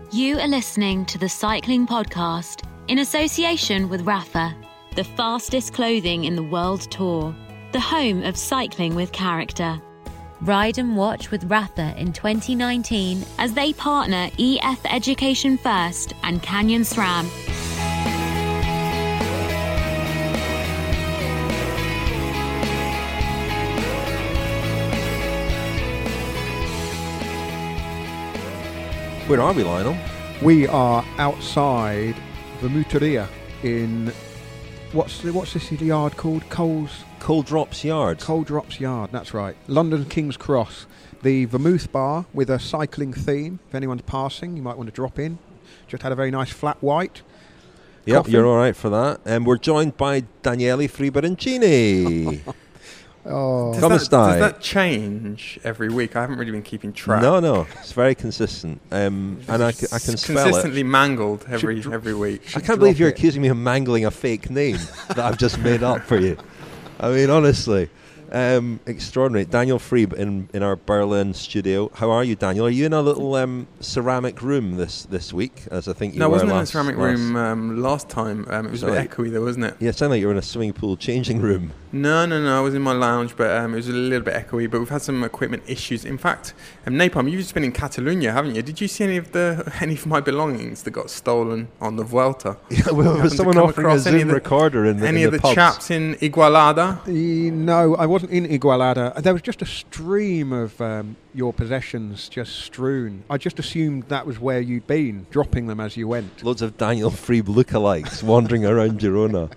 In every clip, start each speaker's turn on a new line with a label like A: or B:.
A: You are listening to the Cycling Podcast in association with Rapha, the fastest clothing in the world tour, the home of cycling with character. Ride and watch with Rapha in 2019 as they partner EF Education First and Canyon SRAM.
B: Where are we, Lionel?
C: We are outside Vermuteria in what's this yard called?
B: Coal Drops Yard.
C: Coal Drops Yard, that's right. London King's Cross. The Vermouth bar with a cycling theme. If anyone's passing, you might want to drop in. Just had a very nice flat white.
B: Yep,
C: coffee.
B: You're all right for that. And we're joined by Daniele Friberencini.
D: Does that change every week? I haven't really been keeping track.
B: No, it's very consistent. And I can spell
D: consistently
B: it.
D: mangled every week.
B: I can't believe you're accusing me of mangling a fake name that I've just made up for you. I mean, honestly, extraordinary. Daniel Friebe in our Berlin studio. How are you, Daniel? Are you in a little ceramic room this week, as I think you were
D: No, I wasn't in a
B: last
D: ceramic room last time. It was a bit echoey though, wasn't it?
B: Yeah, it sounded like you were in a swimming pool changing room.
D: No, I was in my lounge, but it was a little bit echoey. But we've had some equipment issues. In fact, Napalm, you've just been in Catalonia, haven't you? Did you see any of my belongings that got stolen on the Vuelta?
B: Yeah, well, was someone offering a Zoom recorder in the
D: pubs? Chaps in Igualada?
C: No, I wasn't in Igualada. There was just a stream of your possessions just strewn. I just assumed that was where you'd been, dropping them as you went.
B: Loads of Daniel Friebe lookalikes wandering around Girona.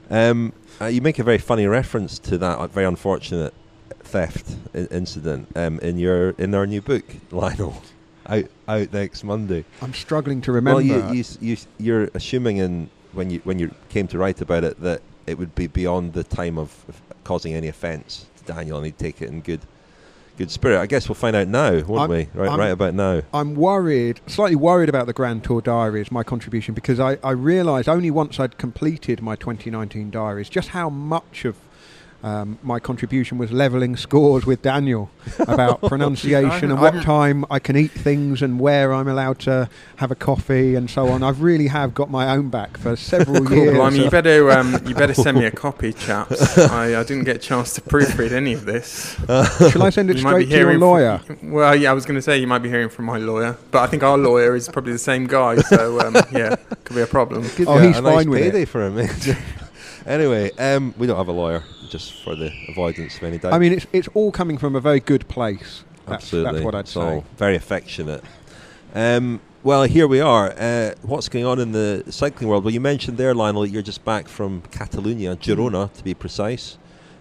B: You make a very funny reference to that very unfortunate theft incident in our new book, Lionel, out next Monday.
C: I'm struggling to remember.
B: Well, you're assuming when you came to write about it that it would be beyond the time of causing any offence to Daniel, and he'd take it in good spirit. I guess we'll find out now, won't we? Right about now.
C: I'm slightly worried about the Grand Tour diaries, my contribution, because I realised only once I'd completed my 2019 diaries just how much of my contribution was levelling scores with Daniel about pronunciation and what time I can eat things and where I'm allowed to have a coffee and so on. I really have got my own back for several years.
D: Well, I mean, you better send me a copy, chaps. I didn't get a chance to proofread any of this.
C: Shall I send it straight to your lawyer?
D: Well, yeah, I was going to say you might be hearing from my lawyer, but I think our lawyer is probably the same guy, so yeah, could be a problem.
C: He's fine with
B: payday
C: it.
B: for him. Anyway, we don't have a lawyer, just for the avoidance of any doubt.
C: I mean, it's all coming from a very good place.
B: Absolutely.
C: That's what I'd say.
B: Very affectionate. Well, here we are. What's going on in the cycling world? Well, you mentioned there, Lionel, that you're just back from Catalonia, Girona, to be precise.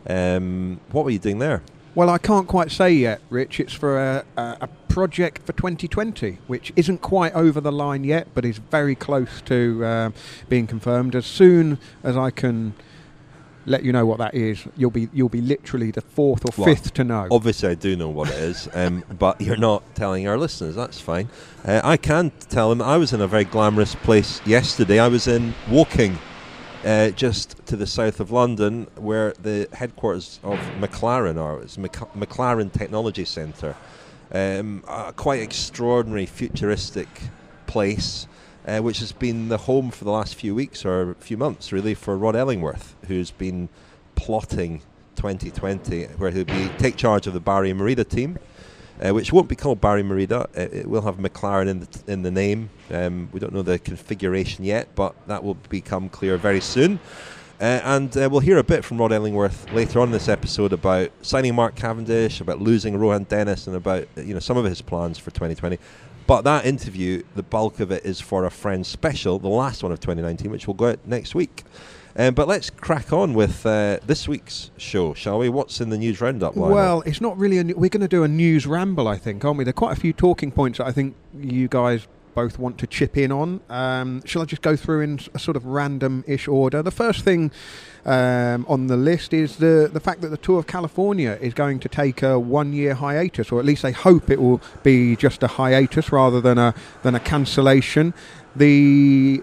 B: What were you doing there?
C: Well, I can't quite say yet, Rich. It's for a project for 2020, which isn't quite over the line yet, but is very close to being confirmed. As soon as I can let you know what that is, you'll be literally the fourth or fifth to know.
B: Obviously, I do know what it is, but you're not telling our listeners. That's fine. I can tell them I was in a very glamorous place yesterday. I was in Woking, just to the south of London, where the headquarters of McLaren are. It's McLaren Technology Centre. A quite extraordinary, futuristic place, which has been the home for the last few weeks or few months, really, for Rod Ellingworth, who's been plotting 2020, where he'll take charge of the Barry Merida team, which won't be called Barry Merida. It will have McLaren in the name. We don't know the configuration yet, but that will become clear very soon. And we'll hear a bit from Rod Ellingworth later on in this episode about signing Mark Cavendish, about losing Rohan Dennis, and about some of his plans for 2020. But that interview, the bulk of it is for a Friends special, the last one of 2019, which will go out next week. But let's crack on with this week's show, shall we? What's in the news roundup, Lionel?
C: Well, it's not really we're going to do a news ramble, I think, aren't we? There are quite a few talking points that I think you guys both want to chip in on. Shall I just go through in a sort of random-ish order? The first thing on the list is the fact that the Tour of California is going to take a 1-year hiatus, or at least they hope it will be just a hiatus rather than a cancellation. The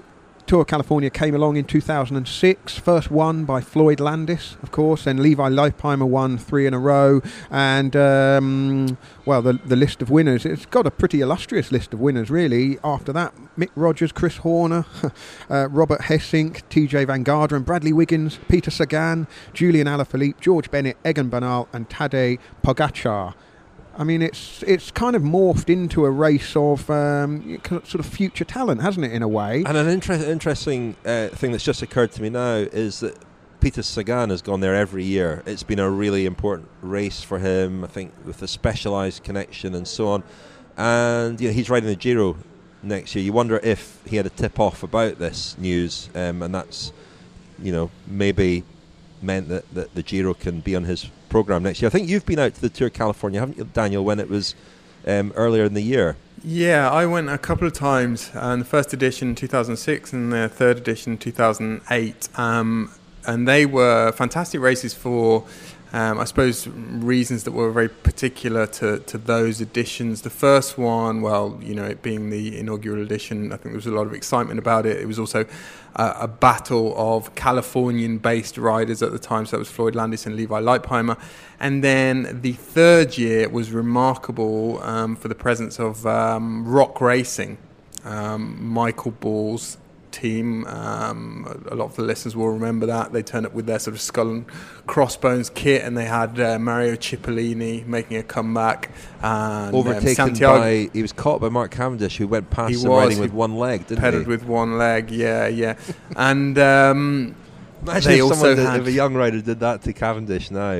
C: Tour of California came along in 2006, first won by Floyd Landis, of course, then Levi Leipheimer won 3 in a row, and the list of winners, it's got a pretty illustrious list of winners really. After that, Mick Rogers, Chris Horner, Robert Hessink, TJ Van Garderen, Bradley Wiggins, Peter Sagan, Julian Alaphilippe, George Bennett, Egan Bernal and Tadej Pogacar. I mean, it's kind of morphed into a race of sort of future talent, hasn't it, in a way?
B: And an interesting thing that's just occurred to me now is that Peter Sagan has gone there every year. It's been a really important race for him, I think, with a specialised connection and so on. And he's riding the Giro next year. You wonder if he had a tip-off about this news, and that's, maybe meant that the Giro can be on his programme next year. I think you've been out to the Tour of California, haven't you, Daniel, when it was earlier in the year?
D: Yeah, I went a couple of times, the first edition 2006 and the third edition 2008, and they were fantastic races for, I suppose, reasons that were very particular to those editions. The first one, it being the inaugural edition, I think there was a lot of excitement about it. It was also a battle of Californian-based riders at the time, so that was Floyd Landis and Levi Leipheimer. And then the third year was remarkable for the presence of Rock Racing, Michael Ball's team. A lot of the listeners will remember that. They turned up with their sort of skull and crossbones kit, and they had Mario Cipollini making a comeback. And,
B: overtaken by, he was caught by Mark Cavendish, who went past him riding with one leg, didn't he?
D: Pedalled with one leg, yeah. And
B: imagine
D: they
B: if
D: also
B: if a young rider did that to Cavendish now.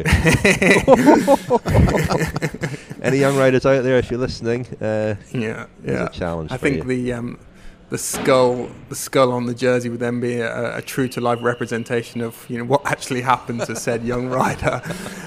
B: Any young riders out there, if you're listening, there's a challenge.
D: I think the skull on the jersey would then be a true to life representation of what actually happened to said young rider.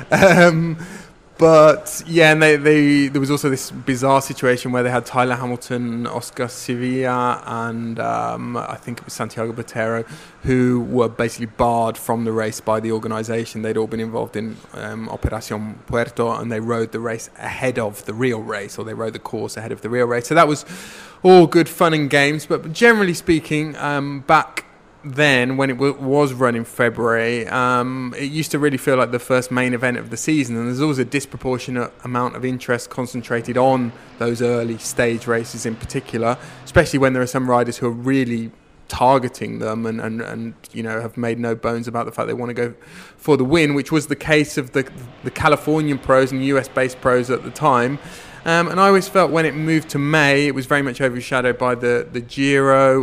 D: But yeah, and there was also this bizarre situation where they had Tyler Hamilton, Oscar Sevilla, and I think it was Santiago Botero, who were basically barred from the race by the organisation. They'd all been involved in Operación Puerto, and they rode the race ahead of the real race, or they rode the course ahead of the real race. So that was all good fun and games. But generally speaking, back then, when it was run in February, it used to really feel like the first main event of the season, and there's always a disproportionate amount of interest concentrated on those early stage races in particular, especially when there are some riders who are really targeting them and have made no bones about the fact they want to go for the win, which was the case of the Californian pros and US-based pros at the time. And I always felt when it moved to May, it was very much overshadowed by the Giro.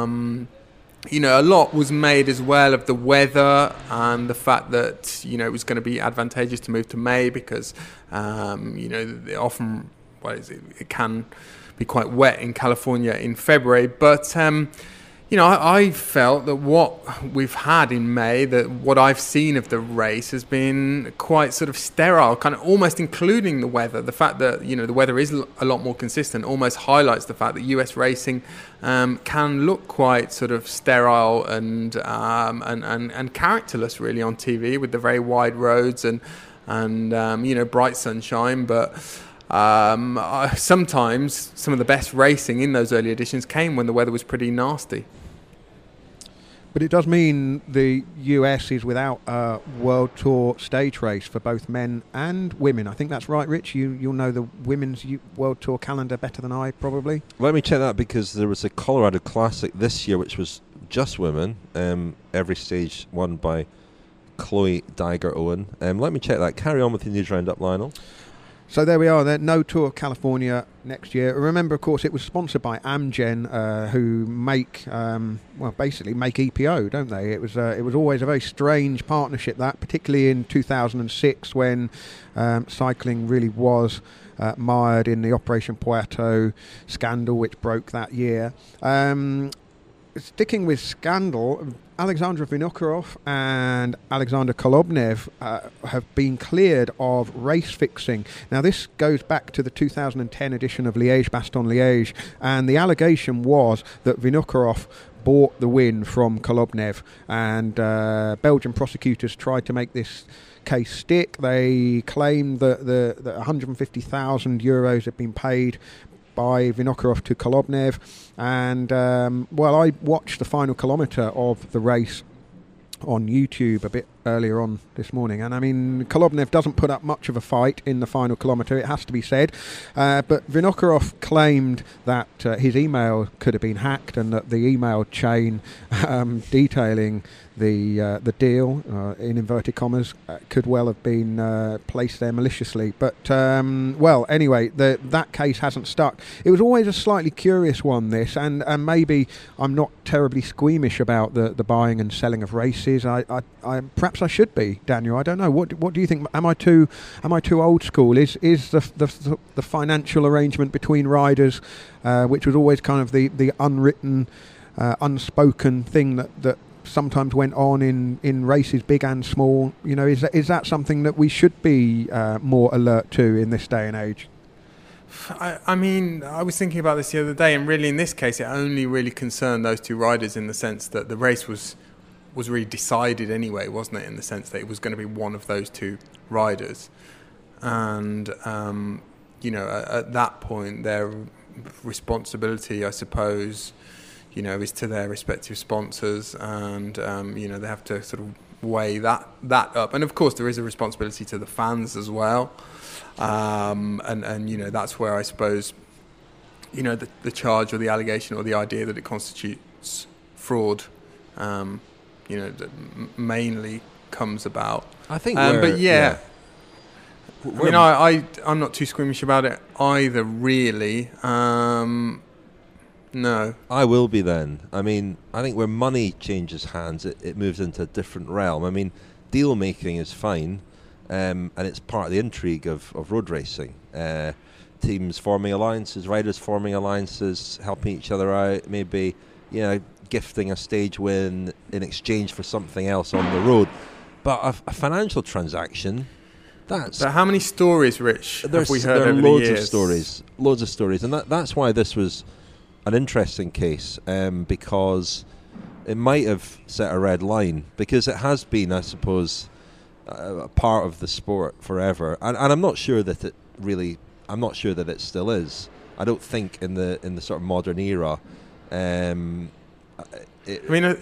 D: A lot was made as well of the weather and the fact that, it was going to be advantageous to move to May because, often, it can be quite wet in California in February. But, I felt that what we've had in May, that what I've seen of the race has been quite sort of sterile, kind of almost including the weather. The fact that, the weather is a lot more consistent almost highlights the fact that US racing can look quite sort of sterile and characterless really on TV with the very wide roads and bright sunshine. But sometimes some of the best racing in those early editions came when the weather was pretty nasty.
C: But it does mean the US is without a World Tour stage race for both men and women. I think that's right, Rich. You'll know the women's World Tour calendar better than I, probably.
B: Let me check that, because there was a Colorado Classic this year which was just women, every stage won by Chloe Dygert-Owen. Let me check that. Carry on with the news roundup, Lionel.
C: So there we are. There no Tour of California next year. Remember, of course, it was sponsored by Amgen, who make EPO, don't they? It was always a very strange partnership, that, particularly in 2006 when cycling really was mired in the Operation Puerto scandal, which broke that year. Sticking with scandal, Alexander Vinokurov and Alexander Kolobnev have been cleared of race fixing. Now, this goes back to the 2010 edition of Liège-Bastogne-Liège, and the allegation was that Vinokurov bought the win from Kolobnev, and Belgian prosecutors tried to make this case stick. They claimed that 150,000 euros had been paid by Vinokurov to Kolobnev, and I watched the final kilometre of the race on YouTube a bit earlier on this morning, and I mean, Kolobnev doesn't put up much of a fight in the final kilometre, it has to be said, but Vinokurov claimed that his email could have been hacked, and that the email chain detailing the deal, in inverted commas, could well have been placed there maliciously. But anyway, that case hasn't stuck. It was always a slightly curious one, this, and maybe I'm not terribly squeamish about the buying and selling of races. I perhaps I should be, Daniel. I don't know. What do you think? Am I too old school? Is the financial arrangement between riders, which was always kind of the unwritten, unspoken thing that sometimes went on in races big and small, is that something that we should be more alert to in this day and age?
D: I mean, I was thinking about this the other day, and really in this case it only really concerned those two riders, in the sense that the race was really decided anyway, wasn't it, in the sense that it was going to be one of those two riders, and at that point their responsibility, I suppose, is to their respective sponsors, and they have to sort of weigh that up. And of course there is a responsibility to the fans as well, and that's where I suppose the charge or the allegation or the idea that it constitutes fraud that mainly comes about.
B: I think
D: I'm not too squeamish about it either, really. No.
B: I will be then. I mean, I think where money changes hands, it moves into a different realm. I mean, deal making is fine, and it's part of the intrigue of road racing. Teams forming alliances, riders forming alliances, helping each other out, maybe, gifting a stage win in exchange for something else on the road. But a financial transaction, that's...
D: But how many stories, Rich, have we heard over the
B: years? Loads of stories. And that's why this was an interesting case, because it might have set a red line, because it has been, I suppose, a part of the sport forever, and I'm not sure that it still is. I don't think in the sort of modern era, the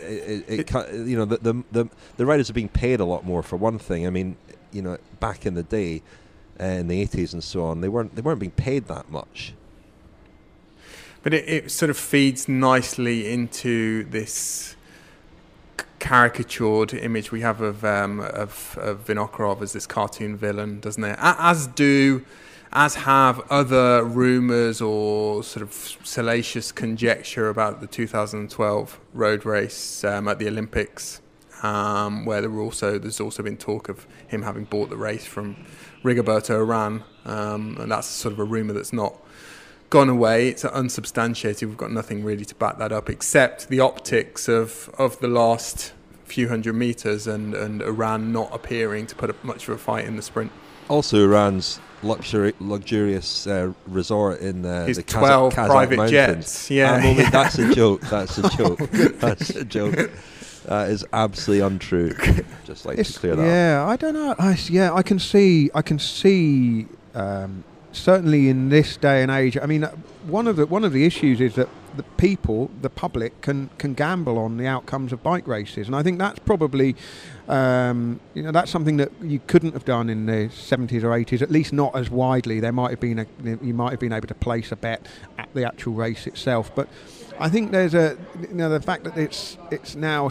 B: riders are being paid a lot more, for one thing. I mean, back in the day, in the 80s and so on, they weren't being paid that much.
D: But it sort of feeds nicely into this caricatured image we have of Vinokurov as this cartoon villain, doesn't it? As have other rumours or sort of salacious conjecture about the 2012 road race at the Olympics, where there's also been talk of him having bought the race from Rigoberto Urán, and that's sort of a rumour that's not gone away. It's unsubstantiated. We've got nothing really to back that up, except the optics of the last few hundred metres and Urán not appearing to put up much of a fight in the sprint.
B: Also, Urán's luxurious resort in
D: his
B: the
D: 12
B: Kazakh
D: private
B: mountains.
D: Jets. Yeah,
B: that's a joke. That's a joke. That's a joke. That is absolutely untrue. Just like to clear that up.
C: Yeah, I don't know. I can see. Certainly in this day and age, I mean, one of the issues is that the public can gamble on the outcomes of bike races, and I think that's probably that's something that you couldn't have done in the 70s or 80s, at least not as widely. You might have been able to place a bet at the actual race itself, but I think there's the fact that it's now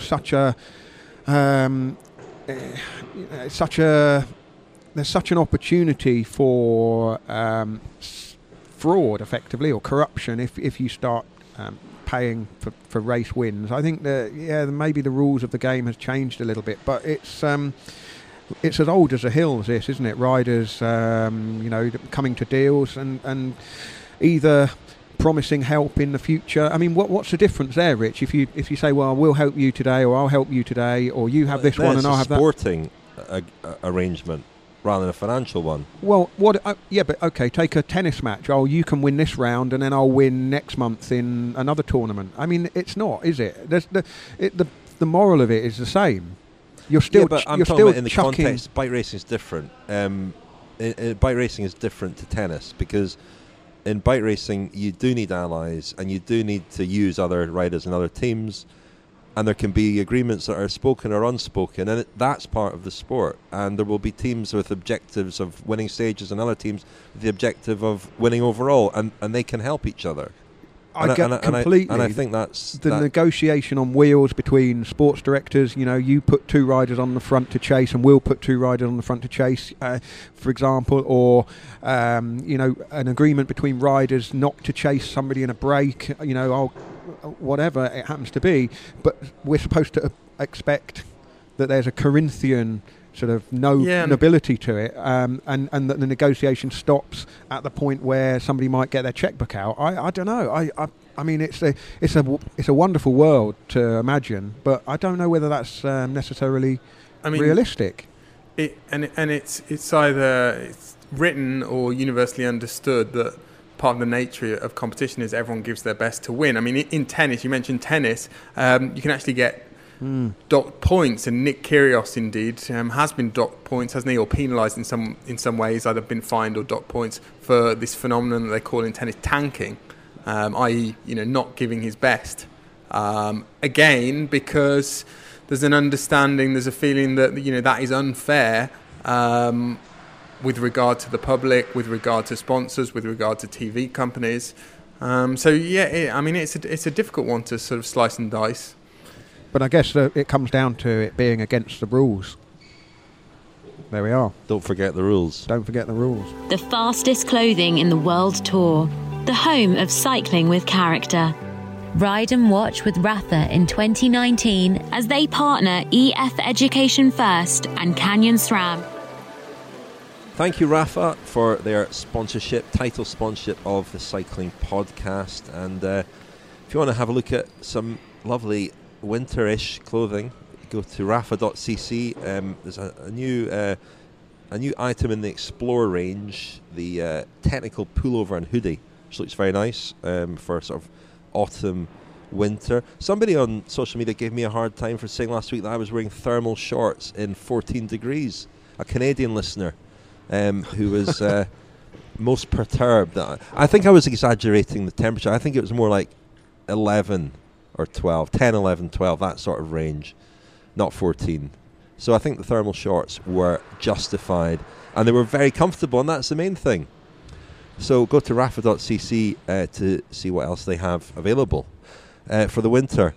C: there's such an opportunity for fraud, effectively, or corruption if you start paying for race wins. I think that maybe the rules of the game has changed a little bit, but it's as old as the hills, this, isn't it? Riders coming to deals and either promising help in the future. I mean, what's the difference there, Rich? If you say, well, we'll help you today, or I'll help you today, or you have this one and I'll have that.
B: Sporting arrangement rather than a financial one.
C: Well, but okay, take a tennis match. Oh, you can win this round, and then I'll win next month in another tournament. I mean, it's not, is it? The moral of it is the same. You're still,
B: but I'm
C: you're
B: talking
C: still
B: about in the
C: chucking.
B: context. Bike racing is different. Bike racing is different to tennis, because in bike racing, you do need allies, and you do need to use other riders and other teams, and there can be agreements that are spoken or unspoken, and that's part of the sport. And there will be teams with objectives of winning stages and other teams with the objective of winning overall, and they can help each other.
C: I get completely.
B: And I think that's
C: the negotiation on wheels between sports directors. You know, you put 2 riders on the front to chase, and we'll put 2 riders on the front to chase, for example, or you know, an agreement between riders not to chase somebody in a break. You know, whatever it happens to be. But we're supposed to expect that there's a Corinthian sort of nobility to it, and that the negotiation stops at the point where somebody might get their checkbook out. I don't know. I mean, it's a wonderful world to imagine, but I don't know whether that's necessarily realistic.
D: It's either written or universally understood that part of the nature of competition is everyone gives their best to win. I mean, in tennis, you mentioned tennis, you can actually get docked points, and Nick Kyrgios indeed has been docked points, hasn't he, or penalised in some ways, either been fined or docked points for this phenomenon that they call in tennis tanking, i.e., you know, not giving his best. Again, because there's an understanding, there's a feeling that, you know, that is unfair with regard to the public, with regard to sponsors, with regard to TV companies. So yeah, I mean, it's a difficult one to sort of slice and dice.
C: But I guess it comes down to it being against the rules. There we are.
B: Don't forget the rules.
C: Don't forget the rules.
A: The fastest clothing in the world tour. The home of cycling with character. Ride and watch with Rafa in 2019 as they partner EF Education First and Canyon SRAM.
B: Thank you, Rafa, for their title sponsorship of the Cycling Podcast. And if you want to have a look at some lovely winterish clothing, go to rafa.cc. There's a new item in the Explore range, the technical pullover and hoodie, which looks very nice for sort of autumn, winter. Somebody on social media gave me a hard time for saying last week that I was wearing thermal shorts in 14 degrees. A Canadian listener who was most perturbed. I think I was exaggerating the temperature. I think it was more like 11 or 12, 10, 11, 12, that sort of range, not 14. So I think the thermal shorts were justified, and they were very comfortable, and that's the main thing. So go to rafa.cc to see what else they have available for the winter.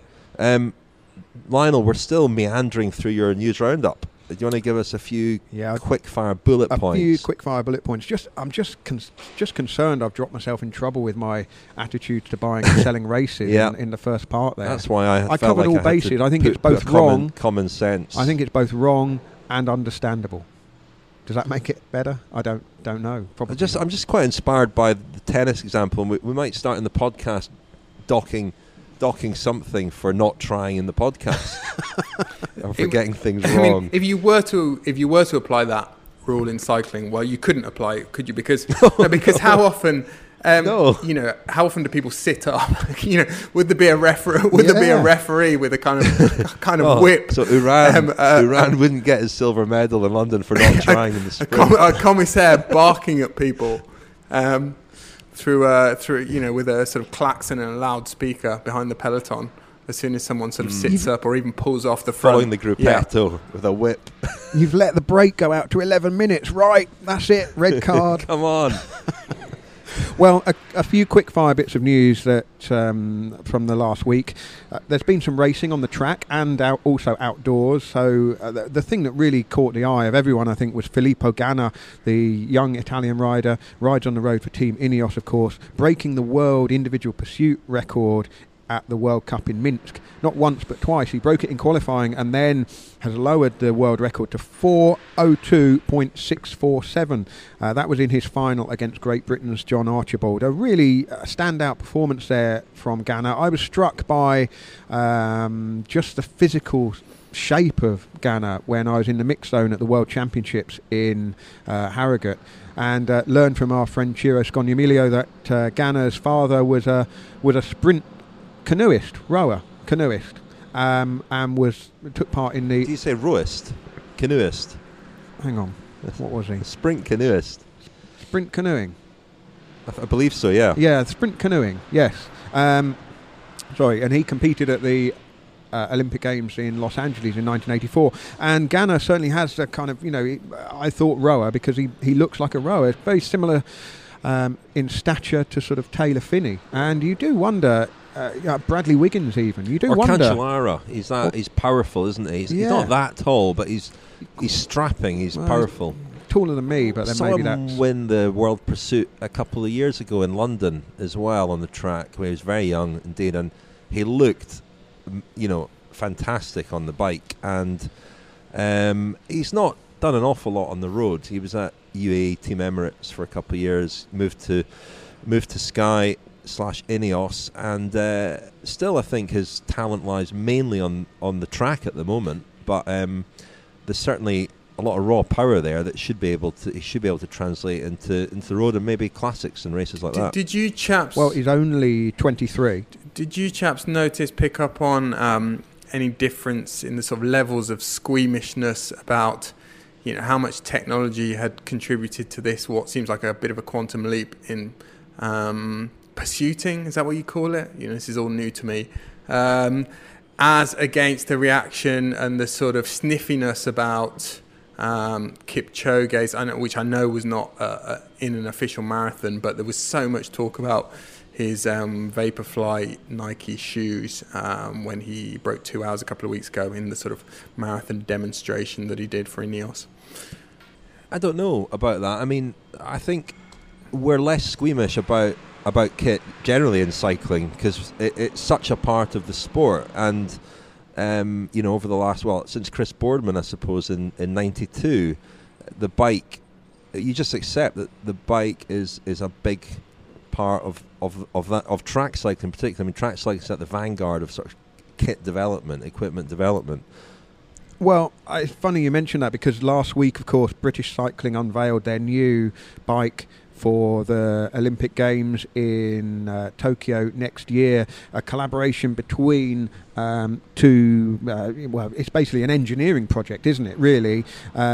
B: Lionel, we're still meandering through your news roundup. Do you want to give us a few quick-fire bullet points?
C: A few quick-fire bullet points. I'm just concerned I've dropped myself in trouble with my attitude to buying and selling races in the first part there.
B: That's why I
C: covered all bases. I think it's both wrong.
B: Common sense.
C: I think it's both wrong and understandable. Does that make it better? I don't know. Probably.
B: I'm just quite inspired by the tennis example. We might start in the podcast docking something for not trying in the podcast or for getting things wrong.
D: I mean, if you were to apply that rule in cycling, well, you couldn't apply it, could you? Because how often you know, how often do people sit up? You know, would there be a referee? Would there be a referee with a kind of whip?
B: So Uran wouldn't get his silver medal in London for not trying in the sprint.
D: A commissaire barking at people. Through you know, with a sort of klaxon and a loudspeaker behind the peloton as soon as someone sort of sits up or even pulls off the front.
B: Following the gruppetto with a whip.
C: You've let the break go out to 11 minutes, right? That's it, red card.
B: Come on.
C: Well, a few quick-fire bits of news that from the last week. There's been some racing on the track and also outdoors. So the thing that really caught the eye of everyone, I think, was Filippo Ganna, the young Italian rider, rides on the road for Team Ineos, of course, breaking the world individual pursuit record at the World Cup in Minsk. Not once but twice. He broke it in qualifying and then has lowered the world record to 4:02.647. That was in his final against Great Britain's John Archibald. A really standout performance there from Ganna. I was struck by just the physical shape of Ganna when I was in the mixed zone at the World Championships in Harrogate, and learned from our friend Ciro Scognamiglio that Ganna's father was a sprint canoeist, and took part in the...
B: Did you say rowist? Canoeist?
C: Hang on, what was he?
B: Sprint canoeist.
C: Sprint canoeing.
B: I believe so, yeah.
C: Yeah, sprint canoeing, yes. And he competed at the Olympic Games in Los Angeles in 1984. And Ganna certainly has a kind of, I thought rower, because he looks like a rower. It's very similar in stature to sort of Taylor Phinney. And you do wonder, Bradley Wiggins even, you do wonder.
B: Cancellara, he's powerful, isn't he? He's not that tall, but he's strapping, he's powerful.
C: Taller than me, but then
B: saw
C: maybe
B: him
C: that's...
B: win the World Pursuit a couple of years ago in London as well on the track, where he was very young indeed, and he looked fantastic on the bike, and he's not done an awful lot on the road. He was at UAE Team Emirates for a couple of years, moved to Sky /Ineos, and still I think his talent lies mainly on the track at the moment, but there's certainly a lot of raw power there that he should be able to translate into the road and maybe classics and races like that.
D: Did you chaps?
C: Well, he's only 23.
D: Did you chaps pick up on any difference in the sort of levels of squeamishness about, how much technology had contributed to this? What seems like a bit of a quantum leap in pursuiting? Is that what you call it? This is all new to me. As against the reaction and the sort of sniffiness about Kipchoge's, which I know was not in an official marathon, but there was so much talk about his Vaporfly Nike shoes when he broke 2 hours a couple of weeks ago in the sort of marathon demonstration that he did for Ineos.
B: I don't know about that. I mean, I think we're less squeamish about kit generally in cycling because it's such a part of the sport, and over the last, since Chris Boardman, I suppose, in 92, the bike, you just accept that the bike is a big part of track cycling, particularly. I mean, track cycling is at the vanguard of sort of kit development, equipment development.
C: Well, it's funny you mention that, because last week, of course, British Cycling unveiled their new bike for the Olympic Games in Tokyo next year, a collaboration between two, it's basically an engineering project, isn't it, really?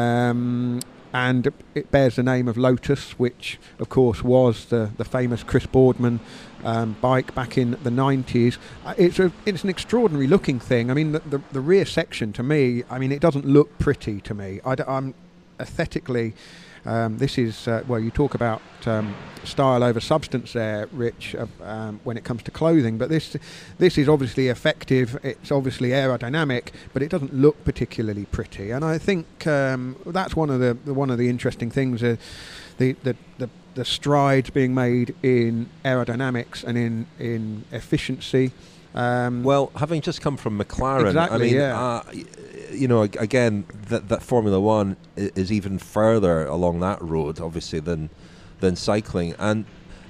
C: And it bears the name of Lotus, which, of course, was the famous Chris Boardman bike back in the 90s. It's an extraordinary looking thing. I mean, the rear section, to me, it doesn't look pretty to me. I'm aesthetically... this is, you talk about style over substance there, Rich, when it comes to clothing, but this is obviously effective, it's obviously aerodynamic, but it doesn't look particularly pretty, and I think that's one of the interesting things, the strides being made in aerodynamics and in efficiency.
B: Having just come from McLaren,
C: exactly,
B: again, that Formula One is even further along that road, obviously, than cycling. And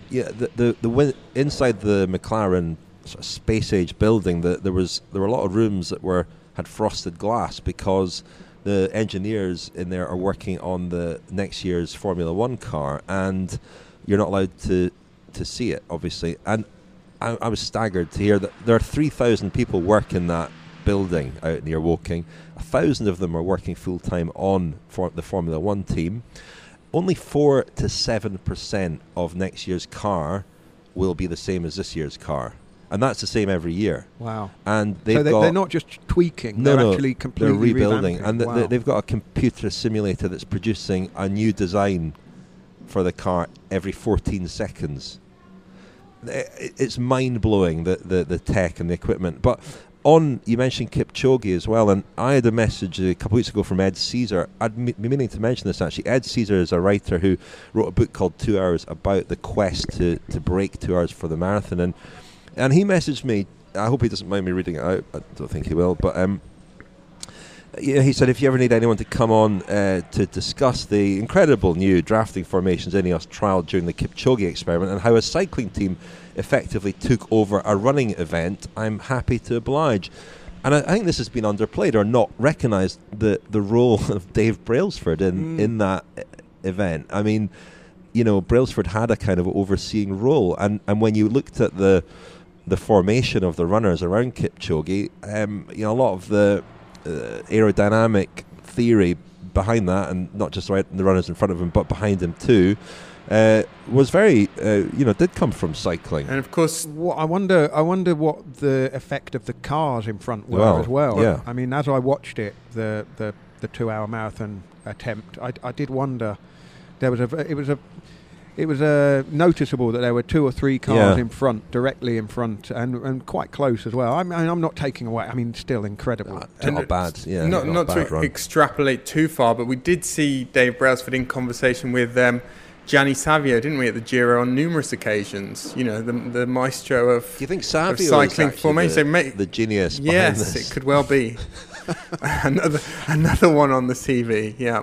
B: the inside the McLaren sort of space age building, there were a lot of rooms that had frosted glass because the engineers in there are working on the next year's Formula One car, and you're not allowed to see it, obviously. And I was staggered to hear that there are 3,000 people working that building out near Woking. 1,000 of them are working full time on the Formula One team. Only 4 to 7% of next year's car will be the same as this year's car, and that's the same every year.
C: Wow!
B: And
C: they're not just tweaking; they're actually completely
B: rebuilding,
C: revamping.
B: And they've got a computer simulator that's producing a new design for the car every 14 seconds. It's mind-blowing, the tech and the equipment. But you mentioned Kipchoge as well, and I had a message a couple of weeks ago from Ed Caesar. I'd been meaning to mention this, actually. Ed Caesar is a writer who wrote a book called 2 Hours about the quest to break 2 hours for the marathon, and he messaged me. I hope he doesn't mind me reading it out. I don't think he will, but he said, if you ever need anyone to come on to discuss the incredible new drafting formations Ineos trialled during the Kipchoge experiment and how a cycling team effectively took over a running event, I'm happy to oblige. And I think this has been underplayed or not recognised, the role of Dave Brailsford in that event. I mean, Brailsford had a kind of overseeing role, and when you looked at the formation of the runners around Kipchoge, a lot of the aerodynamic theory behind that, and not just the runners in front of him but behind him too, was very, did come from cycling.
D: And of course,
C: I wonder what the effect of the cars in front were as well.
B: Yeah.
C: I mean, as I watched it, the 2-hour marathon attempt, I did wonder. It was noticeable that there were 2 or 3 cars in front, directly in front, and quite close as well. I'm not taking away. I mean, still incredible.
B: Not bad. Yeah.
D: Not to extrapolate too far, but we did see Dave Brailsford in conversation with Gianni Savio, didn't we, at the Giro on numerous occasions? You know, the maestro of.
B: Do you think Savio
D: of cycling
B: is
D: formation?
B: The genius?
D: Yes, it could well be. another one on the CV. Yeah.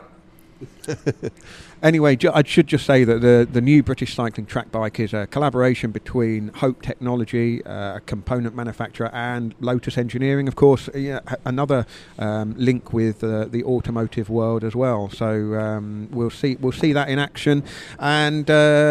C: Anyway, I should just say that the new British cycling track bike is a collaboration between Hope Technology, a component manufacturer, and Lotus Engineering, of course, another link with the automotive world as well. So we'll see that in action. And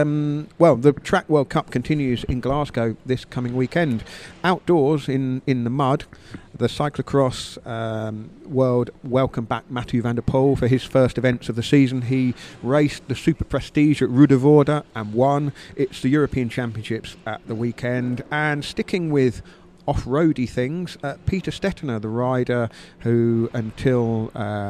C: the Track World Cup continues in Glasgow this coming weekend. Outdoors in the mud, the cyclocross world welcomed back Mathieu van der Poel for his first events of the season. He raced the Super Prestige at Ruddervoorde and won. It's the European Championships at the weekend. And sticking with off-roady things, Peter Stettiner, the rider who until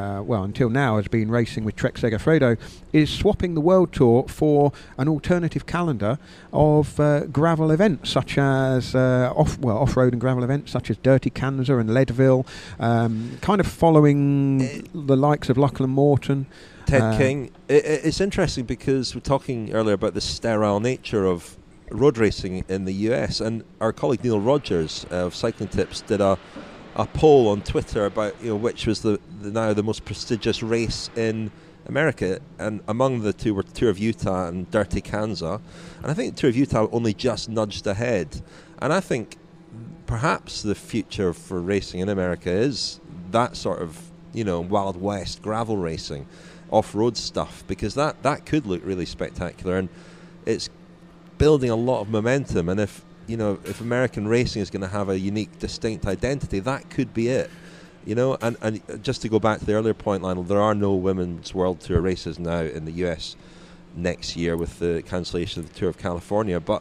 C: now has been racing with Trek Segafredo, is swapping the World Tour for an alternative calendar of gravel events such as off-road and gravel events such as Dirty Kanza and Leadville, kind of following the likes of Lachlan Morton.
B: Ted King. It's interesting because we're talking earlier about the sterile nature of road racing in the US, and our colleague Neil Rogers of Cycling Tips did a poll on Twitter about which was the now the most prestigious race in America, and among the two were Tour of Utah and Dirty Kanza, and I think Tour of Utah only just nudged ahead. And I think perhaps the future for racing in America is that sort of Wild West gravel racing, off-road stuff, because that could look really spectacular, and it's building a lot of momentum. And if American racing is going to have a unique, distinct identity, that could be it. And just to go back to the earlier point, Lionel, there are no women's World Tour races now in the US next year with the cancellation of the Tour of California. But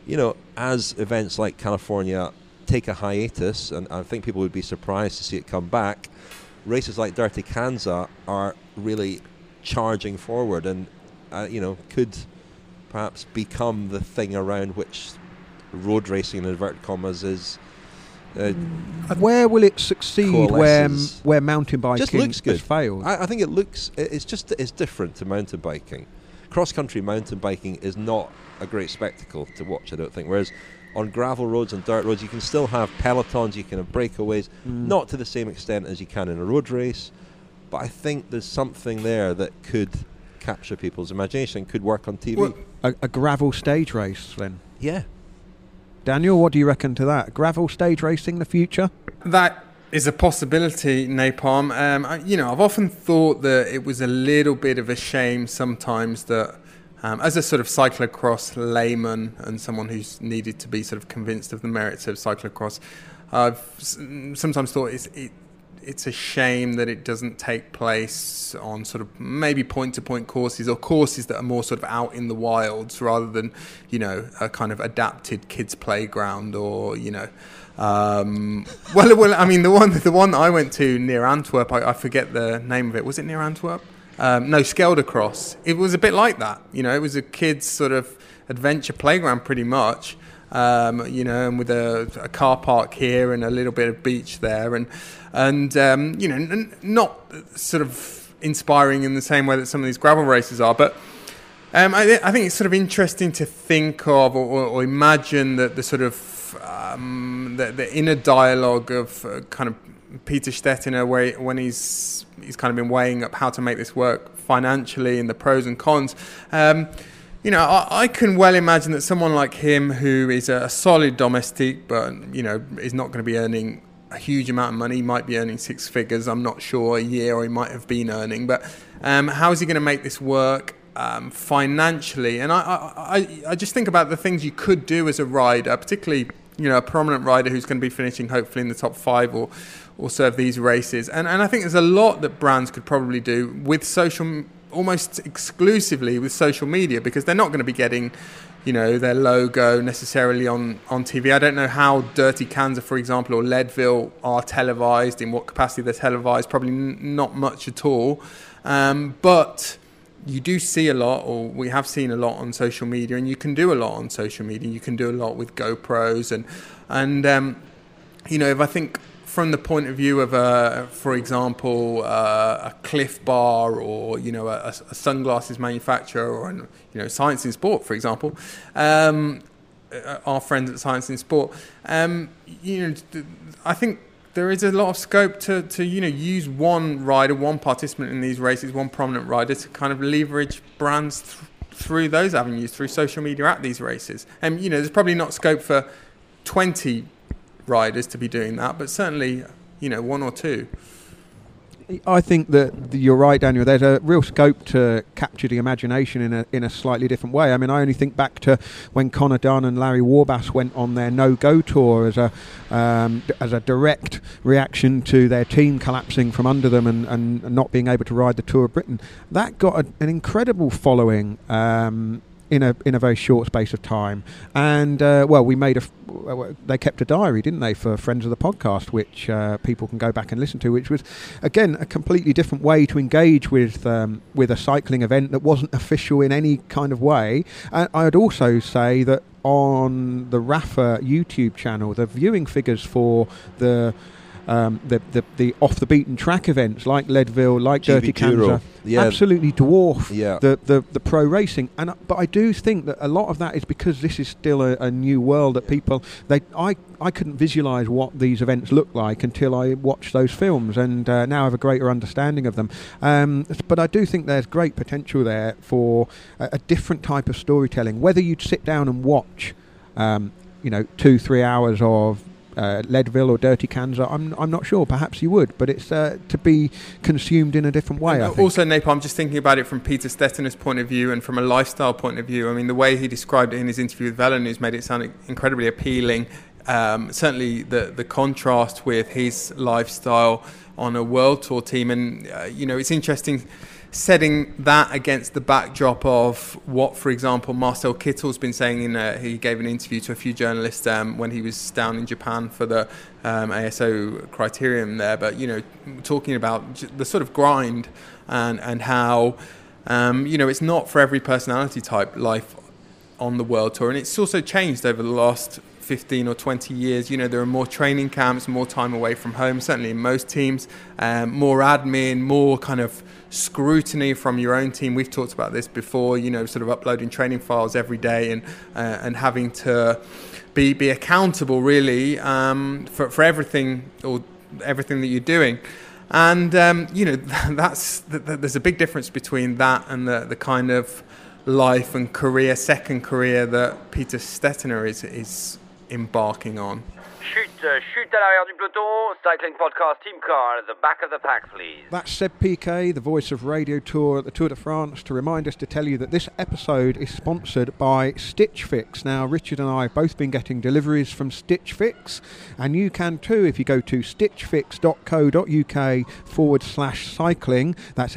B: as events like California take a hiatus, and I think people would be surprised to see it come back, races like Dirty Kanza are really charging forward, and could perhaps become the thing around which road racing, in inverted commas, is.
C: Where will it succeed? Where mountain biking
B: just looks good.
C: Has failed?
B: I think it looks. It's different to mountain biking. Cross-country mountain biking is not a great spectacle to watch, I don't think. Whereas on gravel roads and dirt roads, you can still have pelotons, you can have breakaways, not to the same extent as you can in a road race. But I think there's something there that could capture people's imagination, could work on TV.
C: Well, a gravel stage race, then?
B: Yeah.
C: Daniel, what do you reckon to that? Gravel stage racing, the future?
D: That is a possibility, Napalm. I've often thought that it was a little bit of a shame sometimes that, as a sort of cyclocross layman and someone who's needed to be sort of convinced of the merits of cyclocross, I've sometimes thought it's a shame that it doesn't take place on sort of maybe point-to-point courses, or courses that are more sort of out in the wilds, rather than, a kind of adapted kids' playground, or, I mean, the one I went to near Antwerp, I forget the name of it. Was it near Antwerp? No, Scheldecross. It was a bit like that. It was a kids' sort of adventure playground pretty much. And with a car park here and a little bit of beach there, and not sort of inspiring in the same way that some of these gravel races are, but I think it's sort of interesting to think of or imagine that the sort of the inner dialogue of kind of Peter Stettiner, when he's kind of been weighing up how to make this work financially and the pros and cons. I can well imagine that someone like him, who is a solid domestique, but, is not going to be earning a huge amount of money. He might be earning 6 figures, I'm not sure, a year, or he might have been earning. But how is he going to make this work financially? And I just think about the things you could do as a rider, particularly, a prominent rider who's going to be finishing hopefully in the top 5 or serve these races. And I think there's a lot that brands could probably do with social almost exclusively with social media, because they're not going to be getting, their logo necessarily on TV. I don't know how Dirty Kansas, for example, or Leadville are televised, in what capacity they're televised, probably not much at all. But you do see a lot, or we have seen a lot on social media, and you can do a lot on social media. You can do a lot with GoPros and if I think from the point of view of for example, a Cliff Bar, or a sunglasses manufacturer, or Science in Sport, for example, our friends at Science in Sport, I think there is a lot of scope to use one rider, one participant in these races, one prominent rider, to kind of leverage brands through those avenues, through social media at these races. And there's probably not scope for 20 riders to be doing that, but certainly one or two.
C: I think that you're right, Daniel. There's a real scope to capture the imagination in a slightly different way. I mean, I only think back to when Connor Dunn and Larry Warbass went on their no-go tour as a direct reaction to their team collapsing from under them and not being able to ride the Tour of Britain. That got an incredible following in a very short space of time. And they kept a diary, didn't they, for friends of the podcast, which people can go back and listen to, which was again a completely different way to engage with a cycling event that wasn't official in any kind of way. And I'd also say that on the Rapha YouTube channel, the viewing figures for the off the beaten track events like Leadville, like Dirty Kansas, absolutely dwarf the pro racing. But I do think that a lot of that is because this is still a new world that people I couldn't visualise what these events look like until I watched those films, and now I have a greater understanding of them. But I do think there's great potential there for a different type of storytelling. Whether you'd sit down and watch 2-3 hours of Leadville or Dirty Kansas, I'm not sure. Perhaps you would, but it's to be consumed in a different way. I think.
D: Also, Nape, I'm just thinking about it from Peter Stettiner's point of view and from a lifestyle point of view. I mean, the way he described it in his interview with Velo News made it sound incredibly appealing. Certainly, the contrast with his lifestyle on a World Tour team, and it's interesting setting that against the backdrop of what, for example, Marcel Kittle's been saying he gave an interview to a few journalists when he was down in Japan for the ASO criterium there, but talking about the sort of grind and how it's not for every personality type life on the World Tour, and it's also changed over the last 15 or 20 years. There are more training camps, more time away from home, certainly in most teams, more admin, more kind of scrutiny from your own team. We've talked about this before, sort of uploading training files every day and having to be accountable really for everything or everything that you're doing. And there's a big difference between that and the kind of life and career, second career that Peter Stettiner is embarking on.
E: Chute à l'arrière du peloton, Cycling Podcast Team Car at the back of the pack, please.
C: That's Seb Piquet, the voice of Radio Tour at the Tour de France, to remind us to tell you that this episode is sponsored by Stitch Fix. Now, Richard and I have both been getting deliveries from Stitch Fix, and you can too if you go to stitchfix.co.uk/cycling. That's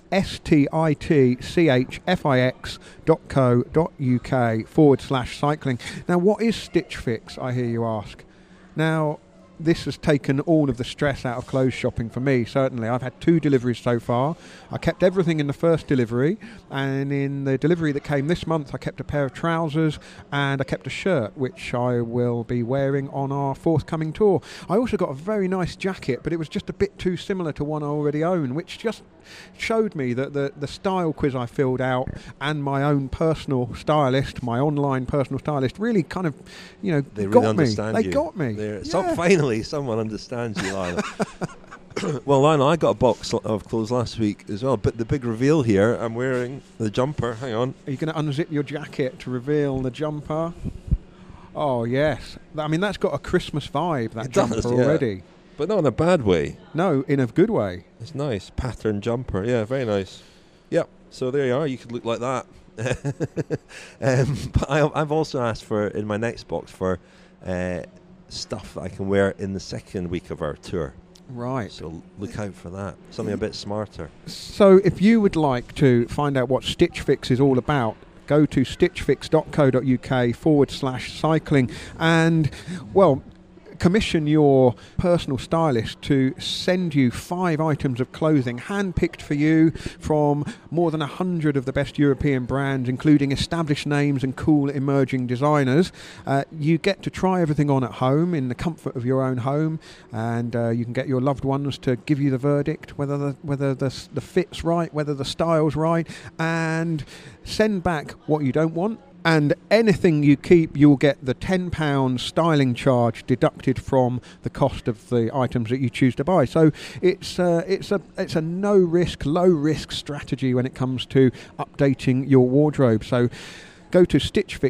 C: stitchfix.co.uk/cycling. Now, what is Stitch Fix, I hear you ask? Now, this has taken all of the stress out of clothes shopping for me, certainly. I've had 2 deliveries so far. I kept everything in the first delivery, and in the delivery that came this month, I kept a pair of trousers and I kept a shirt, which I will be wearing on our forthcoming tour. I also got a very nice jacket, but it was just a bit too similar to one I already own, which just showed me that the style quiz I filled out and my own personal stylist, my online personal stylist, really kind of,
B: they really
C: got me.
B: Understand
C: they
B: you.
C: got me.
B: So finally, someone understands you, Lionel. Well, Lionel, I got a box of clothes last week as well, but the big reveal here, I'm wearing the jumper. Hang on.
C: Are you going to unzip your jacket to reveal the jumper? Oh, yes. I mean, that's got a Christmas vibe, that jumper already.
B: But not in a bad way.
C: No, in a good way.
B: It's nice. Pattern jumper. Yeah, very nice. Yep. So there you are. You could look like that. But I've also asked for, in my next box, for stuff that I can wear in the second week of our tour.
C: Right.
B: So look out for that. Something a bit smarter.
C: So if you would like to find out what Stitch Fix is all about, go to stitchfix.co.uk/cycling and, well, commission your personal stylist to send you 5 items of clothing hand-picked for you from more than 100 of the best European brands, including established names and cool emerging designers. You get to try everything on at home in the comfort of your own home, and you can get your loved ones to give you the verdict whether the fit's right, whether the style's right, and send back what you don't want. And anything you keep, you'll get the £10 styling charge deducted from the cost of the items that you choose to buy. So it's a no risk, low risk strategy when it comes to updating your wardrobe. So go to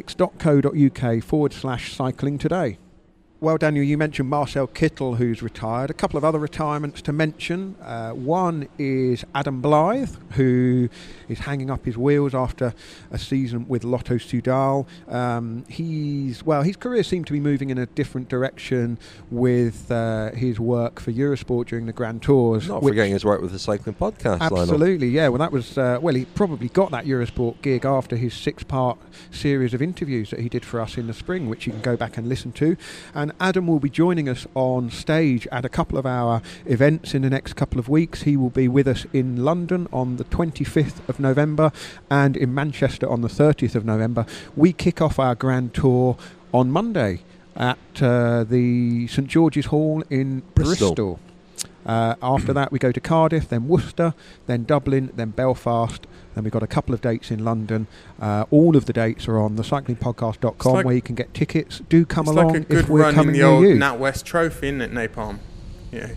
C: stitchfix.co.uk/cycling today. Well, Daniel, you mentioned Marcel Kittel, who's retired. A couple of other retirements to mention. One is Adam Blythe, who is hanging up his wheels after a season with Lotto Soudal. His career seemed to be moving in a different direction with his work for Eurosport during the Grand Tours.
B: Not forgetting his work with the Cycling Podcast,
C: absolutely, Lionel. Yeah. Well, that was he probably got that Eurosport gig after his 6-part series of interviews that he did for us in the spring, which you can go back and listen to. And Adam will be joining us on stage at a couple of our events in the next couple of weeks. He will be with us in London on the 25th of November and in Manchester on the 30th of November. We kick off our Grand Tour on Monday at the St George's Hall in Bristol. After that we go to Cardiff, then Worcester, then Dublin, then Belfast. Then we've got a couple of dates in London. All of the dates are on thecyclingpodcast.com, where you can get tickets. Do come along
D: like a good
C: if we're
D: run
C: coming
D: in the
C: near
D: old
C: you.
D: NatWest Trophy, isn't it, Napalm? Yeah.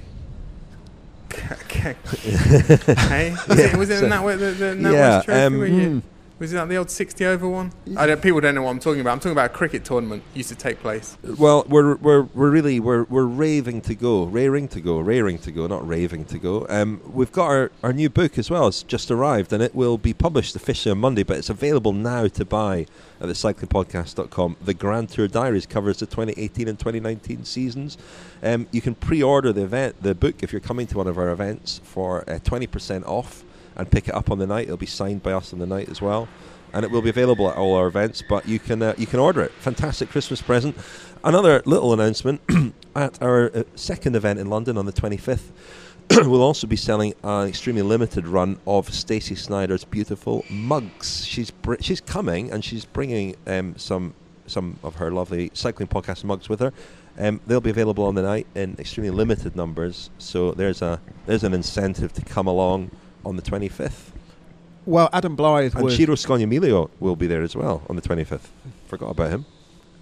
D: Okay. Hey, was it the NatWest Trophy? Was that the old 60 over one? People don't know what I'm talking about. I'm talking about a cricket tournament used to take place.
B: Well, we're raving to go, raring to go, not raving to go. We've got our new book as well. It's just arrived, and it will be published officially on Monday, but it's available now to buy at thecyclingpodcast.com. The Grand Tour Diaries covers the 2018 and 2019 seasons. You can pre-order the book if you're coming to one of our events for 20% off. And pick it up on the night. It'll be signed by us on the night as well, and it will be available at all our events. But you can order it. Fantastic Christmas present. Another little announcement: at our second event in London on the 25th, we'll also be selling an extremely limited run of Stacey Snyder's beautiful mugs. She's coming, and she's bringing some of her lovely Cycling Podcast mugs with her. They'll be available on the night in extremely limited numbers. So there's an incentive to come along on the 25th.
C: Well, Adam Blythe
B: and Ciro Scognamiglio will be there as well on the 25th. Forgot about him.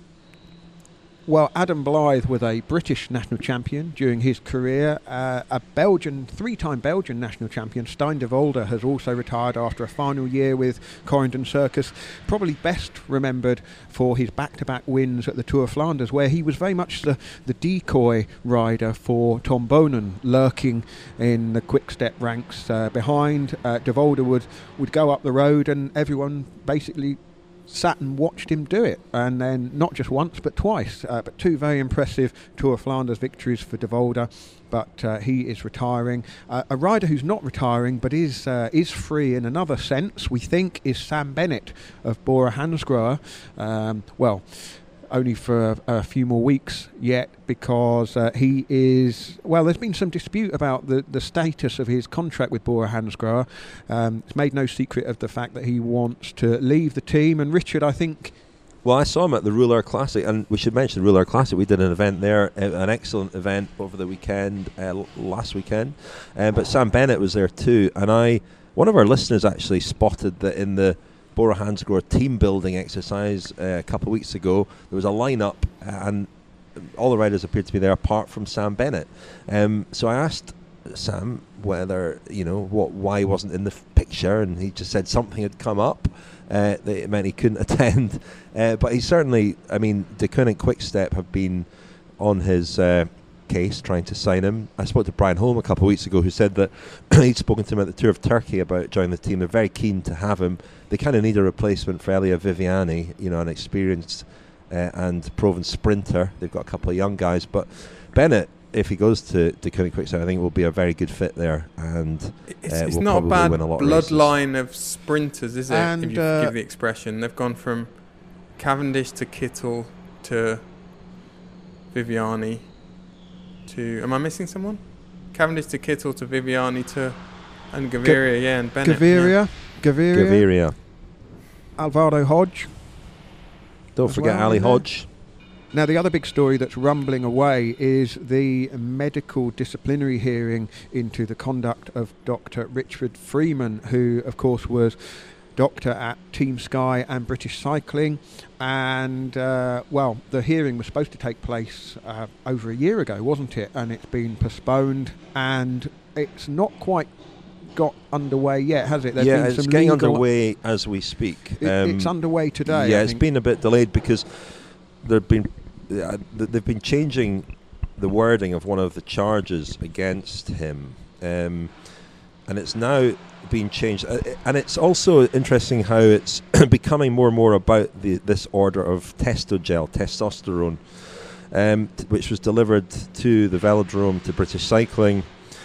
C: Well, Adam Blythe was a British national champion during his career. A three-time Belgian national champion, Stijn de Volder, has also retired after a final year with Corendon Circus. Probably best remembered for his back-to-back wins at the Tour of Flanders, where he was very much the decoy rider for Tom Boonen, lurking in the quick-step ranks behind. De Volder would go up the road, and everyone basically sat and watched him do it, and then not just once but twice, but 2 very impressive Tour of Flanders victories for De Volder. But he is retiring. A rider who's not retiring but is free in another sense, we think, is Sam Bennett of Bora Hansgrohe. Only for a few more weeks yet, because he is... Well, there's been some dispute about the status of his contract with Bora Hansgrohe. It's made no secret of the fact that he wants to leave the team. And Richard, I think...
B: Well, I saw him at the Rouleur Classic, and we should mention the Rouleur Classic. We did an event there, an excellent event over the weekend, last weekend. But Sam Bennett was there too, and one of our listeners actually spotted that in the Bora Hansgrohe team building exercise a couple of weeks ago, there was a lineup and all the riders appeared to be there apart from Sam Bennett. So I asked Sam whether, why he wasn't in the picture, and he just said something had come up that it meant he couldn't attend. But he certainly, De Koning and Quick-Step have been on his case trying to sign him. I spoke to Brian Holm a couple of weeks ago, who said that he'd spoken to him at the Tour of Turkey about joining the team. They're very keen to have him. They kind of need a replacement for Elia Viviani, an experienced and proven sprinter. They've got a couple of young guys, but Bennett if he goes to Koenig Quickstep, I think it will be a very good fit there, and
D: it's
B: will
D: not a
B: probably
D: bad
B: win a lot of races.
D: bloodline of sprinters, is it?
C: And,
D: if you forgive the expression. They've gone from Cavendish to Kittel to Viviani to... Am I missing someone? Cavendish to Kittel to Viviani to... And Gaviria, and Bennett.
C: Gaviria. Alvaro Hodge.
B: Don't forget Ali Hodge.
C: Now, the other big story that's rumbling away is the medical disciplinary hearing into the conduct of Dr. Richard Freeman, who, of course, was doctor at Team Sky and British Cycling. And, the hearing was supposed to take place over a year ago, wasn't it? And it's been postponed, and it's not quite got underway yet, has it?
B: It's getting underway as we speak.
C: It's underway today.
B: Yeah, it's been a bit delayed because they've been changing the wording of one of the charges against him, and it's now being changed. And it's also interesting how it's becoming more and more about this order of Testogel, testosterone, which was delivered to the velodrome, to British Cycling.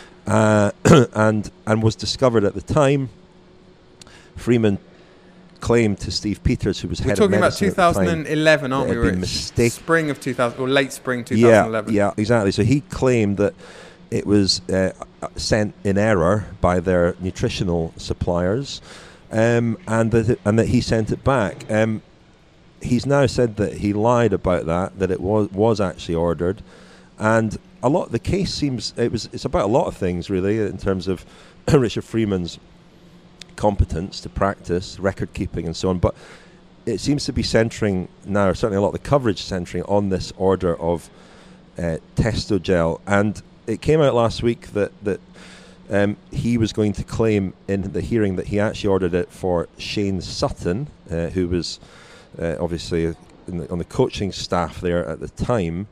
B: And was discovered at the time. Freeman claimed to Steve Peters, who was head of medicine at the time.
D: We're talking about 2011, aren't we?
B: Been
D: spring of 2000 or late spring 2011.
B: Yeah, exactly. So he claimed that it was sent in error by their nutritional suppliers, and that he sent it back. He's now said that he lied about that it was actually ordered, and a lot of the case it's about a lot of things really in terms of Richard Freeman's competence to practice record keeping and so on, but it seems to be centering now, or certainly a lot of the coverage centering on this order of Testogel. And it came out last week that he was going to claim in the hearing that he actually ordered it for Shane Sutton, who was obviously on the coaching staff there at the time.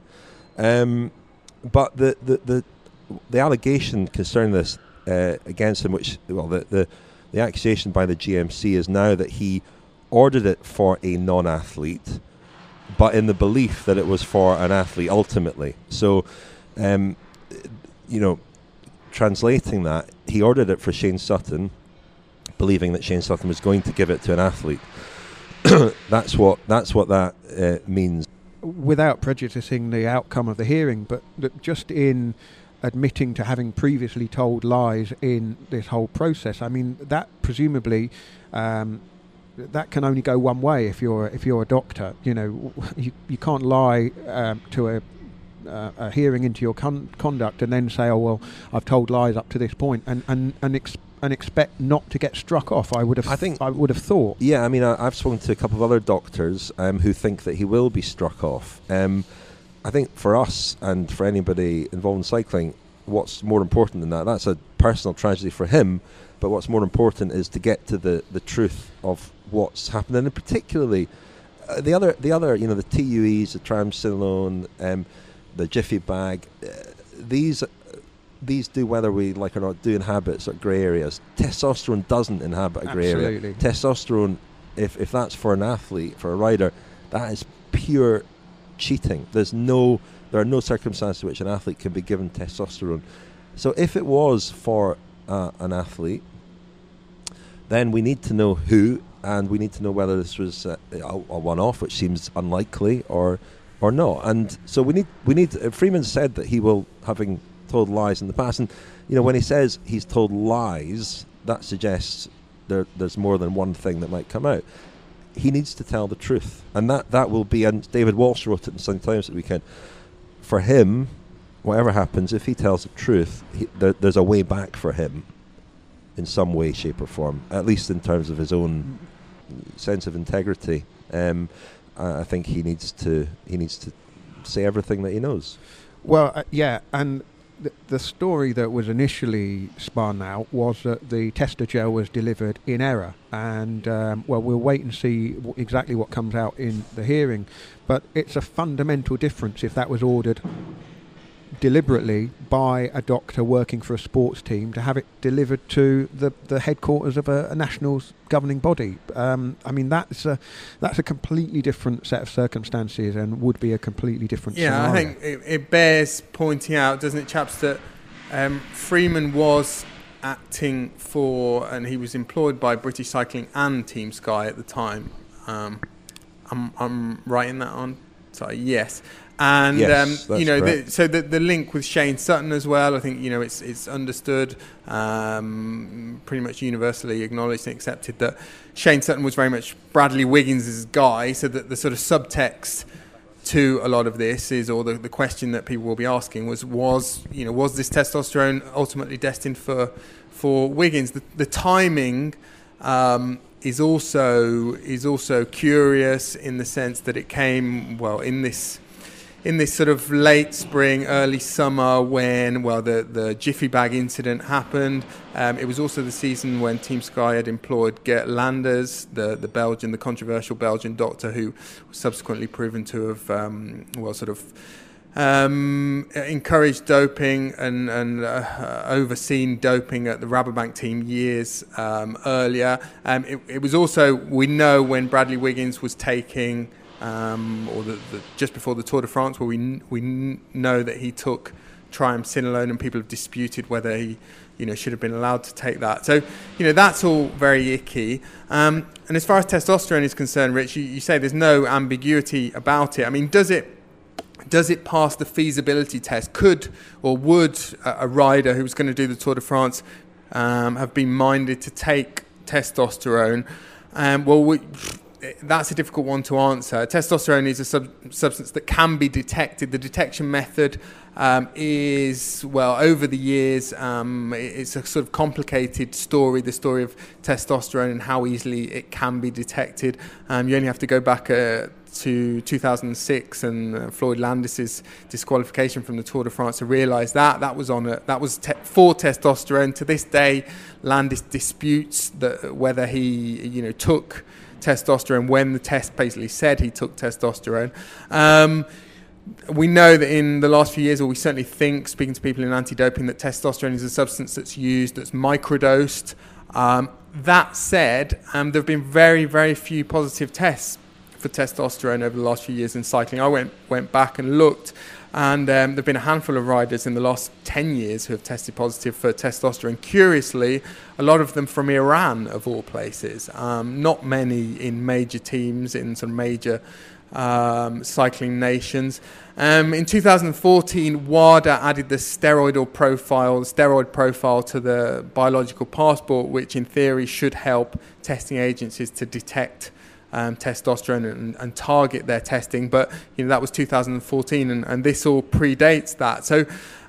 B: But the allegation concerning this against him, the accusation by the GMC is now that he ordered it for a non-athlete, but in the belief that it was for an athlete ultimately. So, translating that, he ordered it for Shane Sutton, believing that Shane Sutton was going to give it to an athlete. That's what that means.
C: Without prejudicing the outcome of the hearing, but just in admitting to having previously told lies in this whole process, I mean, that presumably that can only go one way if you're a doctor. You can't lie to a hearing into your conduct and then say, oh well, I've told lies up to this point, and expect not to get struck off. I would have thought.
B: Yeah, I mean, I've spoken to a couple of other doctors who think that he will be struck off. I think for us and for anybody involved in cycling, what's more important than that? That's a personal tragedy for him. But what's more important is to get to the truth of what's happened, and particularly the other, the TUEs, the Triamcinolone, the Jiffy Bag. These do, whether we like or not, do inhabit sort of grey areas. Testosterone doesn't inhabit a grey area. Testosterone, if that's for an athlete, for a rider, that is pure cheating. There are no circumstances in which an athlete can be given testosterone. So if it was for an athlete, then we need to know who, and we need to know whether this was a one-off, which seems unlikely, or not. And so we need. Freeman said that he will, having told lies in the past, and when he says he's told lies, that suggests there's more than one thing that might come out. He needs to tell the truth, and that will be. And David Walsh wrote it in Sunday Times at the weekend. For him, whatever happens, if he tells the truth, there's a way back for him, in some way, shape, or form. At least in terms of his own sense of integrity. I think he needs to say everything that he knows.
C: Well, and the story that was initially spun out was that the Testogel was delivered in error, and we'll wait and see exactly what comes out in the hearing. But it's a fundamental difference if that was ordered deliberately by a doctor working for a sports team to have it delivered to the headquarters of a national governing body. I mean, that's a completely different set of circumstances and would be a completely different scenario.
D: I think it bears pointing out, doesn't it, chaps, that Freeman was acting for, and he was employed by British Cycling and Team Sky at the time. I'm writing that on. Sorry, yes. And
B: yes,
D: so the link with Shane Sutton as well, I think it's understood, pretty much universally acknowledged and accepted that Shane Sutton was very much Bradley Wiggins' guy. So that the sort of subtext to a lot of this is, or the question that people will be asking was this testosterone ultimately destined for Wiggins? The timing is also curious in the sense that it came in this sort of late spring, early summer when the Jiffy Bag incident happened. It was also the season when Team Sky had employed Gert Landers, the controversial Belgian doctor who was subsequently proven to have encouraged doping and overseen doping at the Rabobank team years earlier. It was also, we know, when Bradley Wiggins was taking just before the Tour de France, where we know that he took triamcinolone, and people have disputed whether he should have been allowed to take that. So that's all very icky. And as far as testosterone is concerned, Rich, you say there's no ambiguity about it. I mean, does it pass the feasibility test? Could or would a rider who was going to do the Tour de France have been minded to take testosterone? That's a difficult one to answer. Testosterone is a substance that can be detected. The detection method is, over the years, it's a sort of complicated story, the story of testosterone and how easily it can be detected. You only have to go back to 2006 and Floyd Landis's disqualification from the Tour de France to realise that was for testosterone. To this day, Landis disputes whether he took testosterone when the test basically said he took testosterone. We know that in the last few years, or we certainly think, speaking to people in anti-doping, that testosterone is a substance that's used, that's microdosed. That said, there have been very, very few positive tests for testosterone over the last few years in cycling. I went back and looked, and there have been a handful of riders in the last 10 years who have tested positive for testosterone. Curiously, a lot of them from Iran, of all places. Not many in major teams, in some major cycling nations. In 2014, WADA added the steroid profile to the biological passport, which in theory should help testing agencies to detect testosterone and target their testing, but that was 2014, and this all predates that. So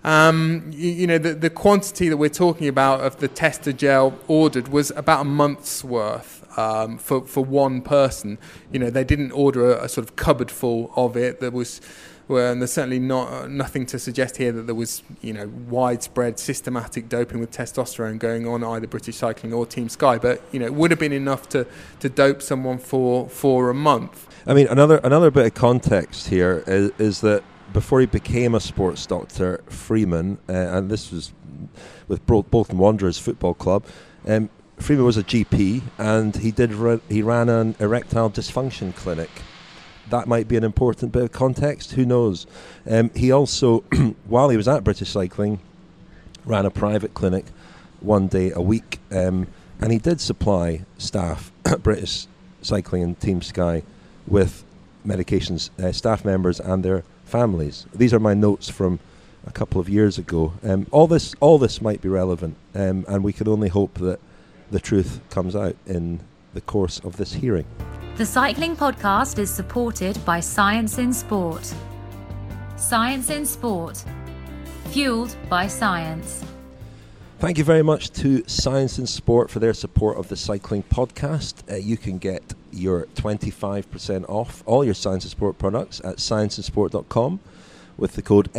D: the quantity that we're talking about of the tester gel ordered was about a month's worth for one person. They didn't order a sort of cupboard full of it. And there's certainly nothing to suggest here that there was widespread systematic doping with testosterone going on either British Cycling or Team Sky, but it would have been enough to dope someone for a month.
B: I mean, another bit of context here is that before he became a sports doctor, Freeman, and this was with Bolton Wanderers Football Club, Freeman was a GP, and he ran an erectile dysfunction clinic. That might be an important bit of context. Who knows? He also, while he was at British Cycling, ran a private clinic one day a week, and he did supply staff at British Cycling and Team Sky with medications, staff members and their families. These are my notes from a couple of years ago. All this might be relevant, and we can only hope that the truth comes out in the course of this hearing.
A: The Cycling Podcast is supported by Science in Sport. Science in Sport. Fueled by science.
B: Thank you very much to Science in Sport for their support of the Cycling Podcast. You can get your 25% off all your Science in Sport products at scienceinsport.com with the code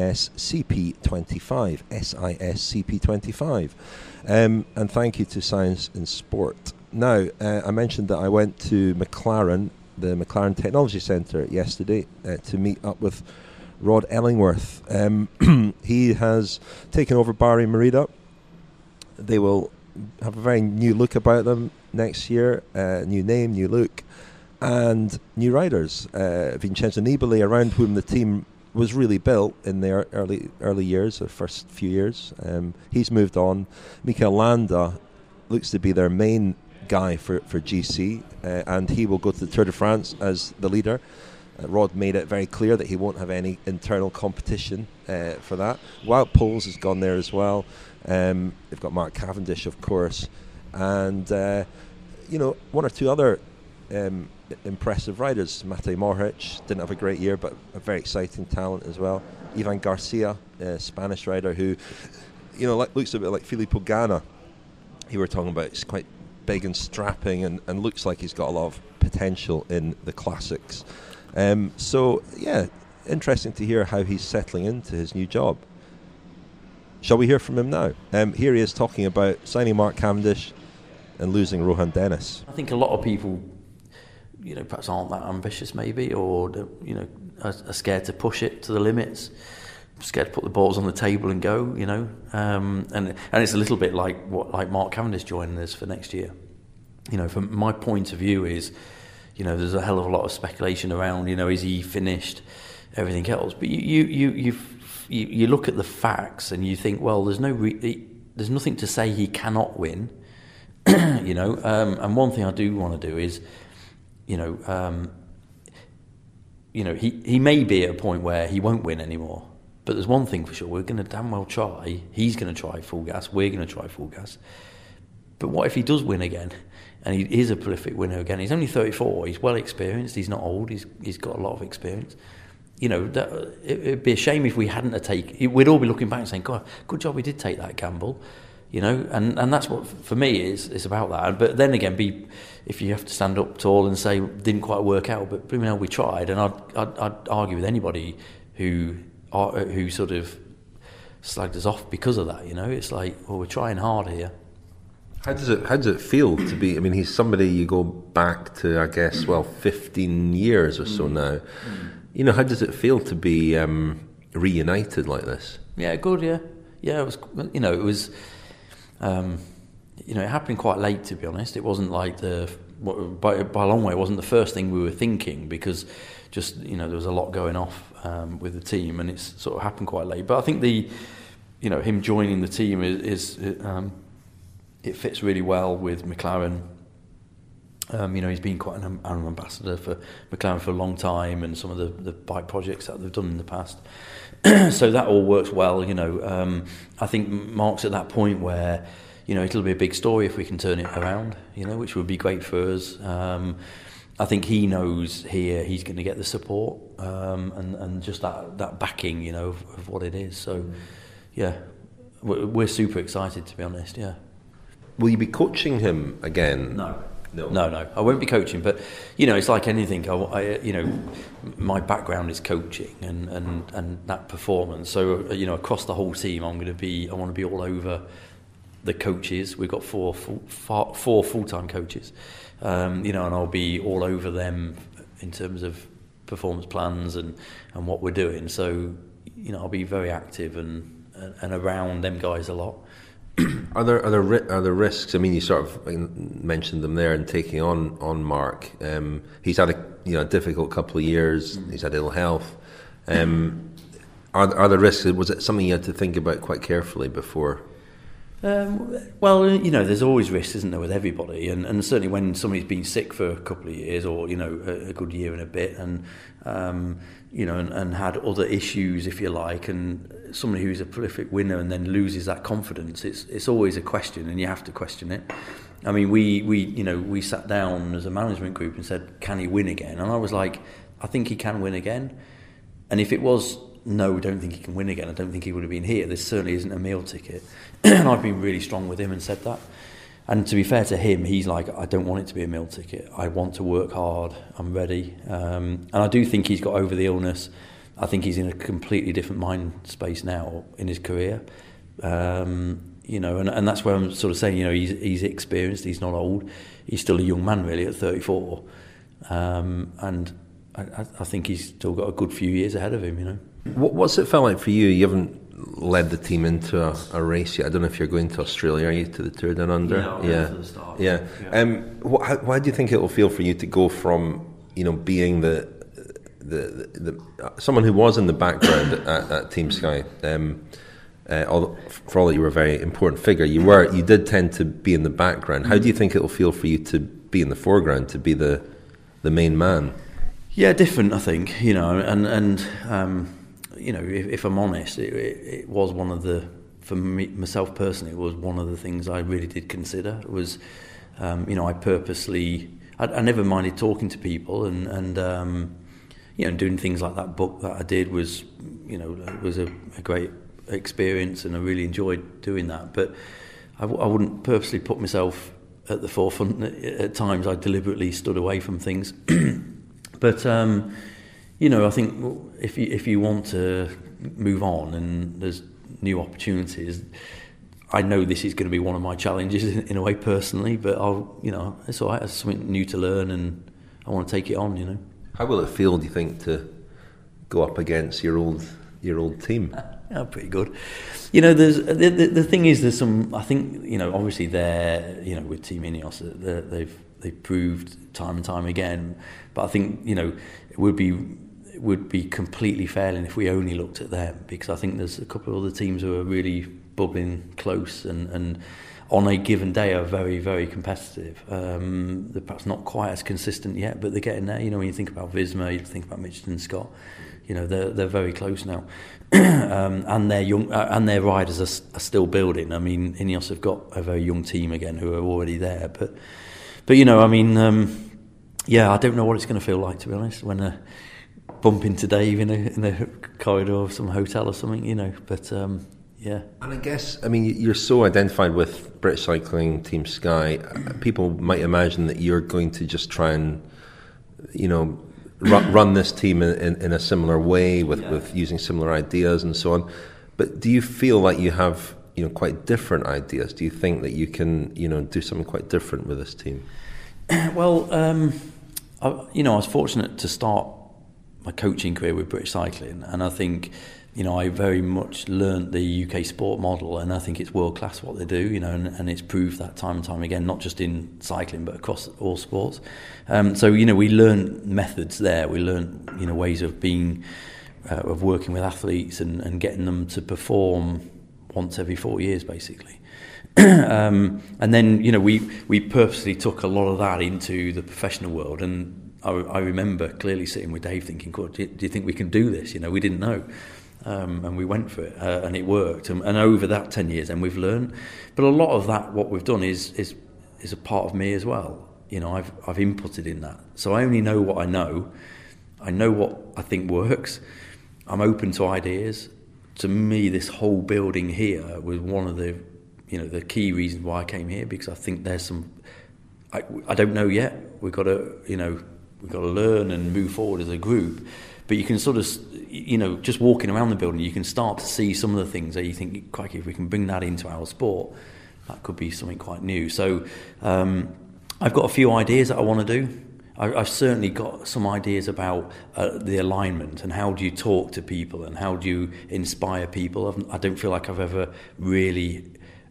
B: SISCP25. SISCP25. And thank you to Science in Sport. Now, I mentioned that I went to McLaren, the McLaren Technology Centre yesterday, to meet up with Rod Ellingworth. He has taken over Bahrain Merida. They will have a very new look about them next year, new name, new look, and new riders. Vincenzo Nibali, around whom the team was really built in their early years, the first few years. He's moved on. Mikel Landa looks to be their main guy for GC, and he will go to the Tour de France as the leader. Rod made it very clear that he won't have any internal competition for that. Wout Poels has gone there as well. They've got Mark Cavendish, of course, and one or two other impressive riders. Matej Mohoric didn't have a great year, but a very exciting talent as well. Ivan Garcia, a Spanish rider who, looks a bit like Filippo Ganna. He were talking about. He's quite big and strapping, and looks like he's got a lot of potential in the classics. Interesting to hear how he's settling into his new job. Shall we hear from him now? Here he is talking about signing Mark Cavendish and losing Rohan Dennis.
F: I think a lot of people, perhaps aren't that ambitious maybe, or, are scared to push it to the limits, scared to put the balls on the table and go, and it's a little bit like Mark Cavendish joining us for next year. From my point of view is, there's a hell of a lot of speculation around, is he finished, everything else, but you look at the facts and you think, well, there's nothing to say he cannot win, and one thing I do want to do is, he may be at a point where he won't win anymore, but there's one thing for sure, we're going to damn well try, he's going to try full gas, we're going to try full gas, but what if he does win again? And he is a prolific winner again. He's only 34. He's well experienced. He's not old. He's got a lot of experience. It'd be a shame if we hadn't taken. We'd all be looking back and saying, "God, good job we did take that gamble." And that's what for me is about that. But then again, if you have to stand up tall and say didn't quite work out, but we tried. And I'd argue with anybody who sort of slagged us off because of that. It's like, well, we're trying hard here.
B: How does it feel to be? I mean, he's somebody you go back to, I guess, 15 years or so now. How does it feel to be reunited like this? Yeah,
F: good. Yeah. It was. It was. It happened quite late, to be honest. It wasn't like by a long way. It wasn't the first thing we were thinking because just there was a lot going off with the team, and it's sort of happened quite late. But I think him joining the team is it fits really well with McLaren. He's been quite an ambassador for McLaren for a long time, and some of the bike projects that they've done in the past. So that all works well. I think Mark's at that point where it'll be a big story if we can turn it around. Which would be great for us. I think he knows here he's going to get the support and just that backing, of what it is. So yeah, we're super excited, to be honest. Yeah.
B: Will you be coaching him again?
F: No. I won't be coaching, but it's like anything. My background is coaching and that performance. So across the whole team, I want to be all over the coaches. We've got four full-time coaches, and I'll be all over them in terms of performance plans and what we're doing. So I'll be very active and around them guys a lot.
B: Are there risks? I mean, you sort of mentioned them there and taking on Mark. He's had a difficult couple of years. He's had ill health. Are there risks? Was it something you had to think about quite carefully before?
F: There's always risks, isn't there, with everybody, and certainly when somebody's been sick for a couple of years, or a good year and a bit, and and had other issues, if you like, and somebody who's a prolific winner and then loses that confidence, it's always a question, and you have to question it. I mean, we sat down as a management group and said, can he win again? And I was like, I think he can win again. And if it was, no, we don't think he can win again, I don't think he would have been here. This certainly isn't a meal ticket. And I've been really strong with him and said that. And to be fair to him, he's like, I don't want it to be a meal ticket. I want to work hard. I'm ready. And I do think he's got over the illness. I think he's in a completely different mind space now in his career. And that's where I'm sort of saying, he's experienced. He's not old. He's still a young man, really, at 34. And I think he's still got a good few years ahead of him,
B: What's it felt like for you? You haven't led the team into a race yet. I don't know if you're going to Australia. Are you to the Tour Down Under?
F: Yeah. To the start.
B: Yeah. Why do you think it will feel for you to go from being the someone who was in the background at Team Sky? Although, for all that you were a very important figure, you did tend to be in the background. How do you think it will feel for you to be in the foreground, to be the main man?
F: Yeah, different, I think. And if I'm honest, it was one of the, for me, myself personally, it was one of the things I really did consider. It was, I purposely, I never minded talking to people, and doing things like that book that I did was, it was a great experience, and I really enjoyed doing that. But I wouldn't purposely put myself at the forefront. At times I deliberately stood away from things. But I think if you want to move on and there's new opportunities, I know this is going to be one of my challenges in a way personally, but it's all right. It's something new to learn, and I want to take it on.
B: How will it feel, do you think, to go up against your old team?
F: Yeah, pretty good. There's the thing is, there's some. I think obviously they're with Team Ineos, they've proved time and time again. But I think it would be completely failing if we only looked at them, because I think there's a couple of other teams who are really bubbling close and on a given day are very, very competitive. They're perhaps not quite as consistent yet, but they're getting there. When you think about Visma, you think about Mitchelton Scott. They're very close now, and they're young, and their riders are still building. I mean, Ineos have got a very young team again who are already there, but I don't know what it's going to feel like, to be honest, when I bump into Dave in a corridor of some hotel or something, But yeah. And
B: I guess, you're so identified with British Cycling, Team Sky. People might imagine that you're going to just try and, run this team in a similar way with using similar ideas and so on. But do you feel like you have quite different ideas? Do you think that you can do something quite different with this team?
F: Well, I was fortunate to start my coaching career with British Cycling, and I think I very much learnt the UK sport model, and I think it's world class what they do, and it's proved that time and time again, not just in cycling but across all sports. So we learn methods there. We learn ways of being, of working with athletes and getting them to perform once every 4 years, basically. And then we purposely took a lot of that into the professional world, and I remember clearly sitting with Dave thinking, God, do you think we can do this? We didn't know. And we went for it, and it worked. And over that 10 years, and we've learned. But a lot of that, what we've done, is a part of me as well. I've inputted in that, so I only know what I know. I know what I think works. I'm open to ideas. To me, this whole building here was one of the key reasons why I came here, because I think there's some. I don't know yet. We've got to learn and move forward as a group. But you can sort of, just walking around the building, you can start to see some of the things that you think, crikey, if we can bring that into our sport, that could be something quite new. So I've got a few ideas that I want to do. I've certainly got some ideas about the alignment and how do you talk to people and how do you inspire people. I don't feel like I've ever really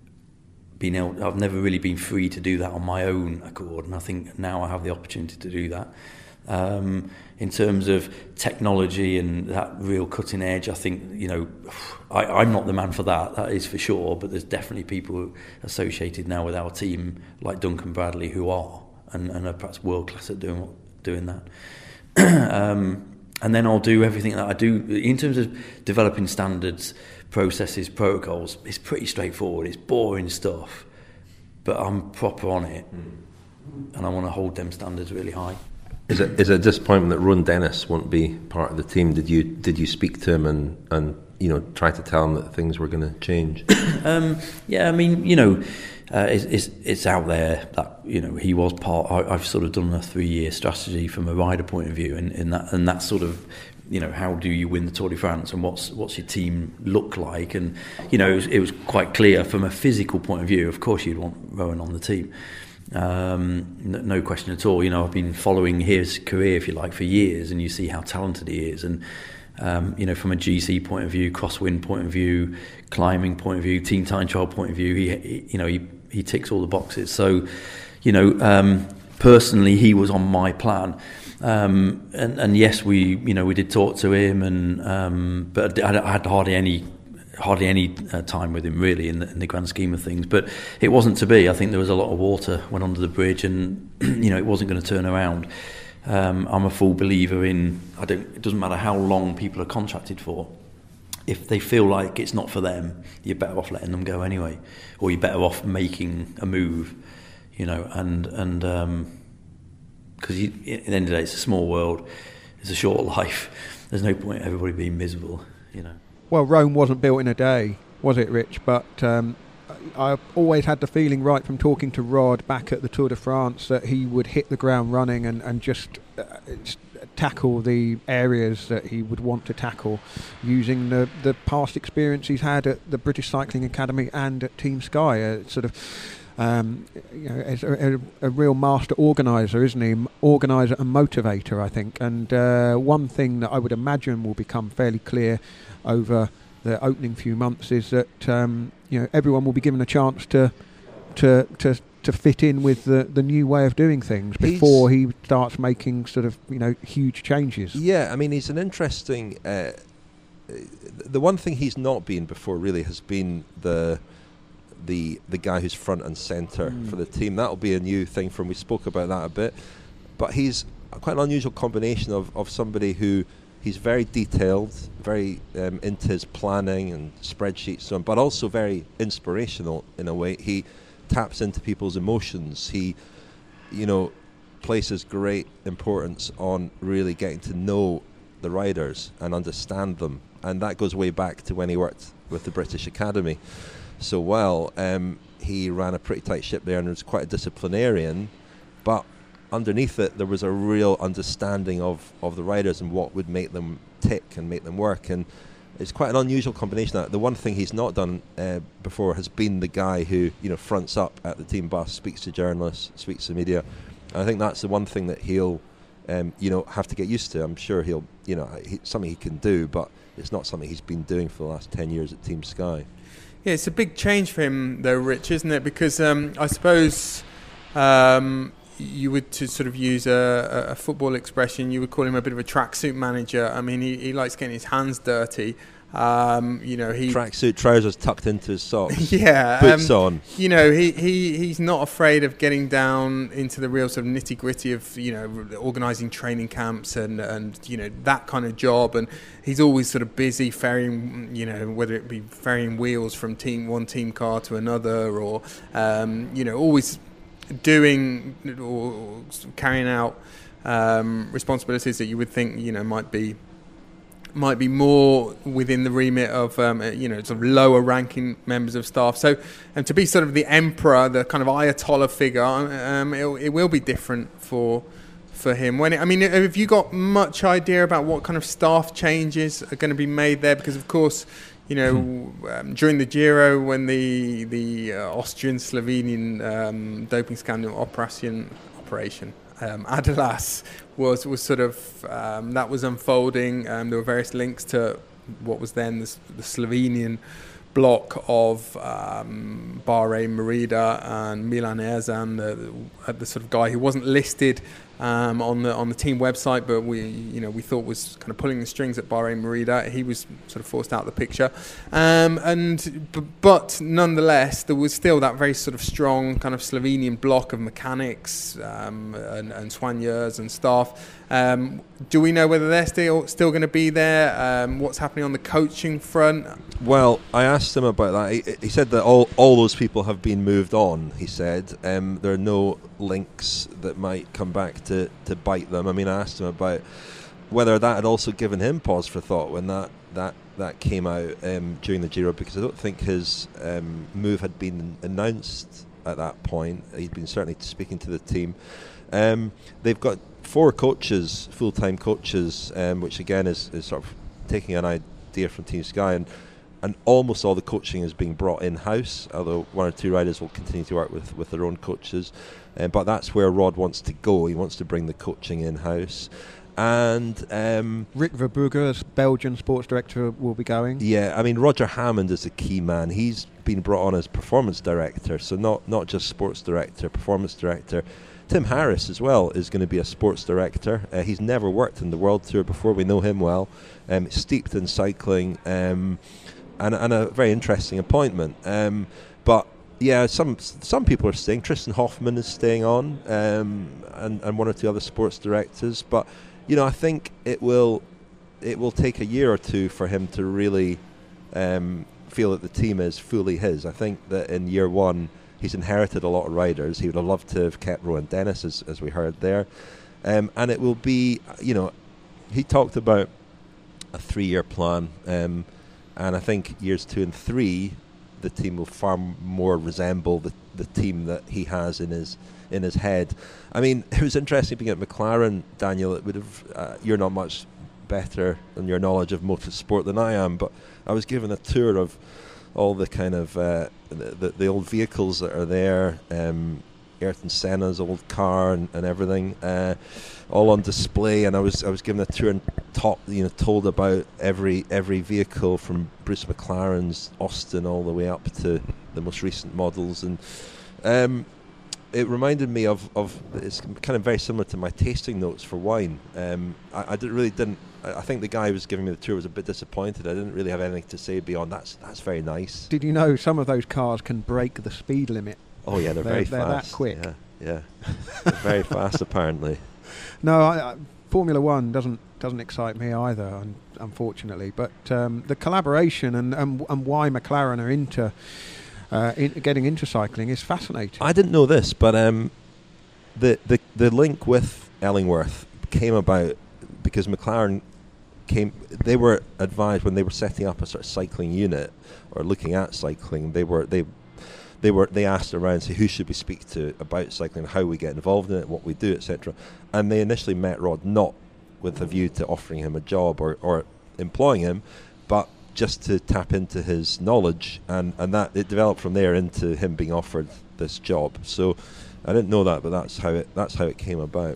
F: I've never really been free to do that on my own accord, and I think now I have the opportunity to do that. In terms of technology and that real cutting edge, I think I'm not the man for that is for sure, but there's definitely people associated now with our team like Duncan Bradley who are and are perhaps world class at doing that. And then I'll do everything that I do in terms of developing standards, processes, protocols. It's pretty straightforward. It's boring stuff, but I'm proper on it, and I want to hold them standards really high.
B: Is it a disappointment that Rowan Dennis won't be part of the team? Did you speak to him and try to tell him that things were going to change? It's out there that he was part. I've sort of done a 3-year strategy from a rider point of view, and that sort of how do you win the Tour de France and what's your team look like, and it was quite clear from a physical point of view. Of course, you'd want Rowan on the team. No question at all. I've been following his career, if you like, for years, and you see how talented he is, and
F: From a GC point of view, crosswind point of view, climbing point of view, team time trial point of view, he ticks all the boxes. So, personally, he was on my plan. And yes, we did talk to him, but I had hardly any time with him really in the grand scheme of things. But it wasn't to be. I think there was a lot of water went under the bridge, and it wasn't going to turn around. I'm a full believer in it doesn't matter how long people are contracted for. If they feel like it's not for them, you're better off letting them go anyway, or you're better off making a move, and because at the end of the day, it's a small world, it's a short life. There's no point in everybody being miserable,
C: Well, Rome wasn't built in a day, was it, Rich? But I always had the feeling right from talking to Rod back at the Tour de France that he would hit the ground running and just tackle the areas that he would want to tackle using the past experience he's had at the British Cycling Academy and at Team Sky. As a real master organiser, isn't he? Organiser and motivator, I think. And one thing that I would imagine will become fairly clear over the opening few months is that everyone will be given a chance to fit in with the new way of doing things before he starts making sort of huge changes.
B: Yeah, I mean, he's an interesting. The one thing he's not been before really has been the guy who's front and centre for the team. That'll be a new thing from. We spoke about that a bit, but he's quite an unusual combination of somebody who. He's very detailed, very into his planning and spreadsheets, so on, but also very inspirational in a way. He taps into people's emotions. He, places great importance on really getting to know the riders and understand them. And that goes way back to when he worked with the British Academy so well. He ran a pretty tight ship there and was quite a disciplinarian, but underneath it, there was a real understanding of the riders and what would make them tick and make them work. And it's quite an unusual combination. The one thing he's not done before has been the guy who fronts up at the team bus, speaks to journalists, speaks to media. And I think that's the one thing that he'll have to get used to. I'm sure he'll something he can do, but it's not something he's been doing for the last 10 years at Team Sky.
D: Yeah, it's a big change for him though, Rich, isn't it? Because I suppose you would, to sort of use a football expression, you would call him a bit of a tracksuit manager. I mean, he likes getting his hands dirty.
B: Tracksuit, trousers tucked into his socks.
D: Yeah,
B: boots on.
D: He's not afraid of getting down into the real sort of nitty gritty of organising training camps and that kind of job. And he's always sort of busy ferrying, whether it be ferrying wheels from one team car to another, or always doing or carrying out responsibilities that you would think might be more within the remit of sort of lower ranking members of staff. So, and to be sort of the emperor, the kind of Ayatollah figure, it will be different for him. Have you got much idea about what kind of staff changes are going to be made there? Because of course, during the Giro, when the Austrian-Slovenian doping scandal operation Adalas was sort of that was unfolding. There were various links to what was then the Slovenian block of Bahrain Merida and Milan Erzan, the sort of guy who wasn't listed on the team website, but we thought was kind of pulling the strings at Bahrain Merida. He was sort of forced out of the picture, but nonetheless there was still that very sort of strong kind of Slovenian block of mechanics and soigneurs and staff. Do we know whether they're still going to be there? What's happening on the coaching front?
B: Well, I asked him about that. He said that all those people have been moved on. He said there are no links that might come back to bite them. I mean, I asked him about whether that had also given him pause for thought when that came out during the Giro, because I don't think his move had been announced at that point. He'd been certainly speaking to the team. They've got 4 coaches, full-time coaches, which again is sort of taking an idea from Team Sky, and almost all the coaching is being brought in-house, although 1 or 2 riders will continue to work with their own coaches. But that's where Rod wants to go. He wants to bring the coaching in-house. And
C: Rick Verbrugge, Belgian sports director, will be going.
B: Yeah, I mean, Roger Hammond is a key man. He's been brought on as performance director, so not just sports director, performance director. Tim Harris as well is going to be a sports director. He's never worked in the World Tour before. We know him well. Steeped in cycling, and a very interesting appointment. But yeah, some people are staying. Tristan Hoffman is staying on, and one or two other sports directors. But I think it will take a year or two for him to really feel that the team is fully his. I think that in year one, he's inherited a lot of riders. He would have loved to have kept Rowan Dennis, as we heard there. And it will be, he talked about a 3-year plan. And I think years 2 and 3, the team will far more resemble the team that he has in his head. I mean, it was interesting being at McLaren, Daniel. It would have, you're not much better in your knowledge of motorsport than I am, but I was given a tour of all the kind of the old vehicles that are there, Ayrton Senna's old car and everything, all on display. And I was given a tour and told about every vehicle from Bruce McLaren's Austin all the way up to the most recent models. And it reminded me of it's kind of very similar to my tasting notes for wine. I think the guy who was giving me the tour was a bit disappointed. I didn't really have anything to say beyond that's very nice.
C: Did you know some of those cars can break the speed limit?
B: Oh yeah, they're very fast.
C: They're that quick.
B: Yeah. They're very fast apparently.
C: No, Formula One doesn't excite me either, unfortunately. But the collaboration and why McLaren are into getting into cycling is fascinating.
B: I didn't know this, but the link with Ellingworth came about because McLaren they were advised when they were setting up a sort of cycling unit or looking at cycling. They asked around, say, who should we speak to about cycling, how we get involved in it, what we do, etc. And they initially met Rod not with a view to offering him a job or employing him, but just to tap into his knowledge, and that it developed from there into him being offered this job. So I didn't know that, but that's how it came about.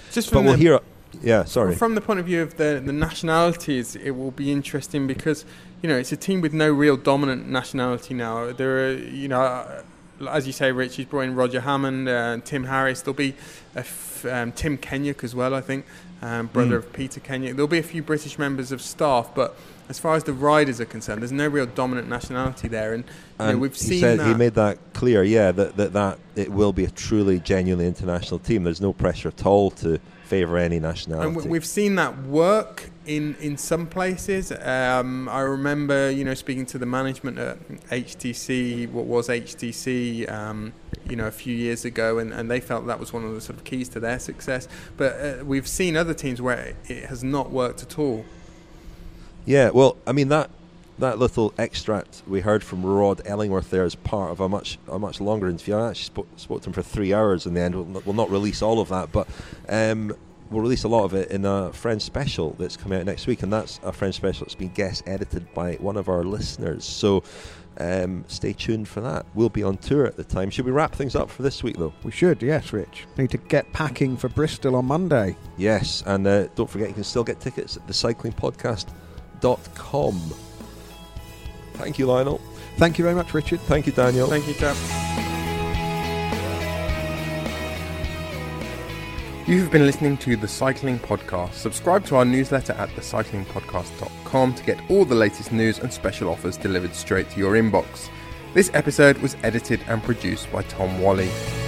D: From the point of view of the nationalities, it will be interesting because it's a team with no real dominant nationality now. There are, as you say, Rich, he's brought in Roger Hammond, Tim Harris. There'll be Tim Kenyuk as well, I think, brother of Peter Kenyuk. There'll be a few British members of staff, but as far as the riders are concerned, there's no real dominant nationality there, and we've seen that.
B: He made that clear, that it will be a truly, genuinely international team. There's no pressure at all to favour any nationality.
D: And we've seen that work in some places. I remember, speaking to the management at HTC, what was HTC, a few years ago, and they felt that was one of the sort of keys to their success. But we've seen other teams where it has not worked at all.
B: Yeah, well, I mean that little extract we heard from Rod Ellingworth there is part of a much longer interview. I actually spoke to him for 3 hours in the end. We'll not release all of that, but we'll release a lot of it in a French special that's coming out next week, and that's a French special that's been guest edited by one of our listeners. So stay tuned for that. We'll be on tour at the time. Should we wrap things up for this week, though? We should, yes, Rich. Need to get packing for Bristol on Monday. Yes, and don't forget you can still get tickets at thecyclingpodcast.com. Thank you, Lionel. Thank you very much, Richard. Thank you, Daniel.
D: Thank you, chap. You have been listening to The Cycling Podcast. Subscribe to our newsletter at thecyclingpodcast.com to get all the latest news and special offers delivered straight to your inbox. This episode was edited and produced by Tom Wally.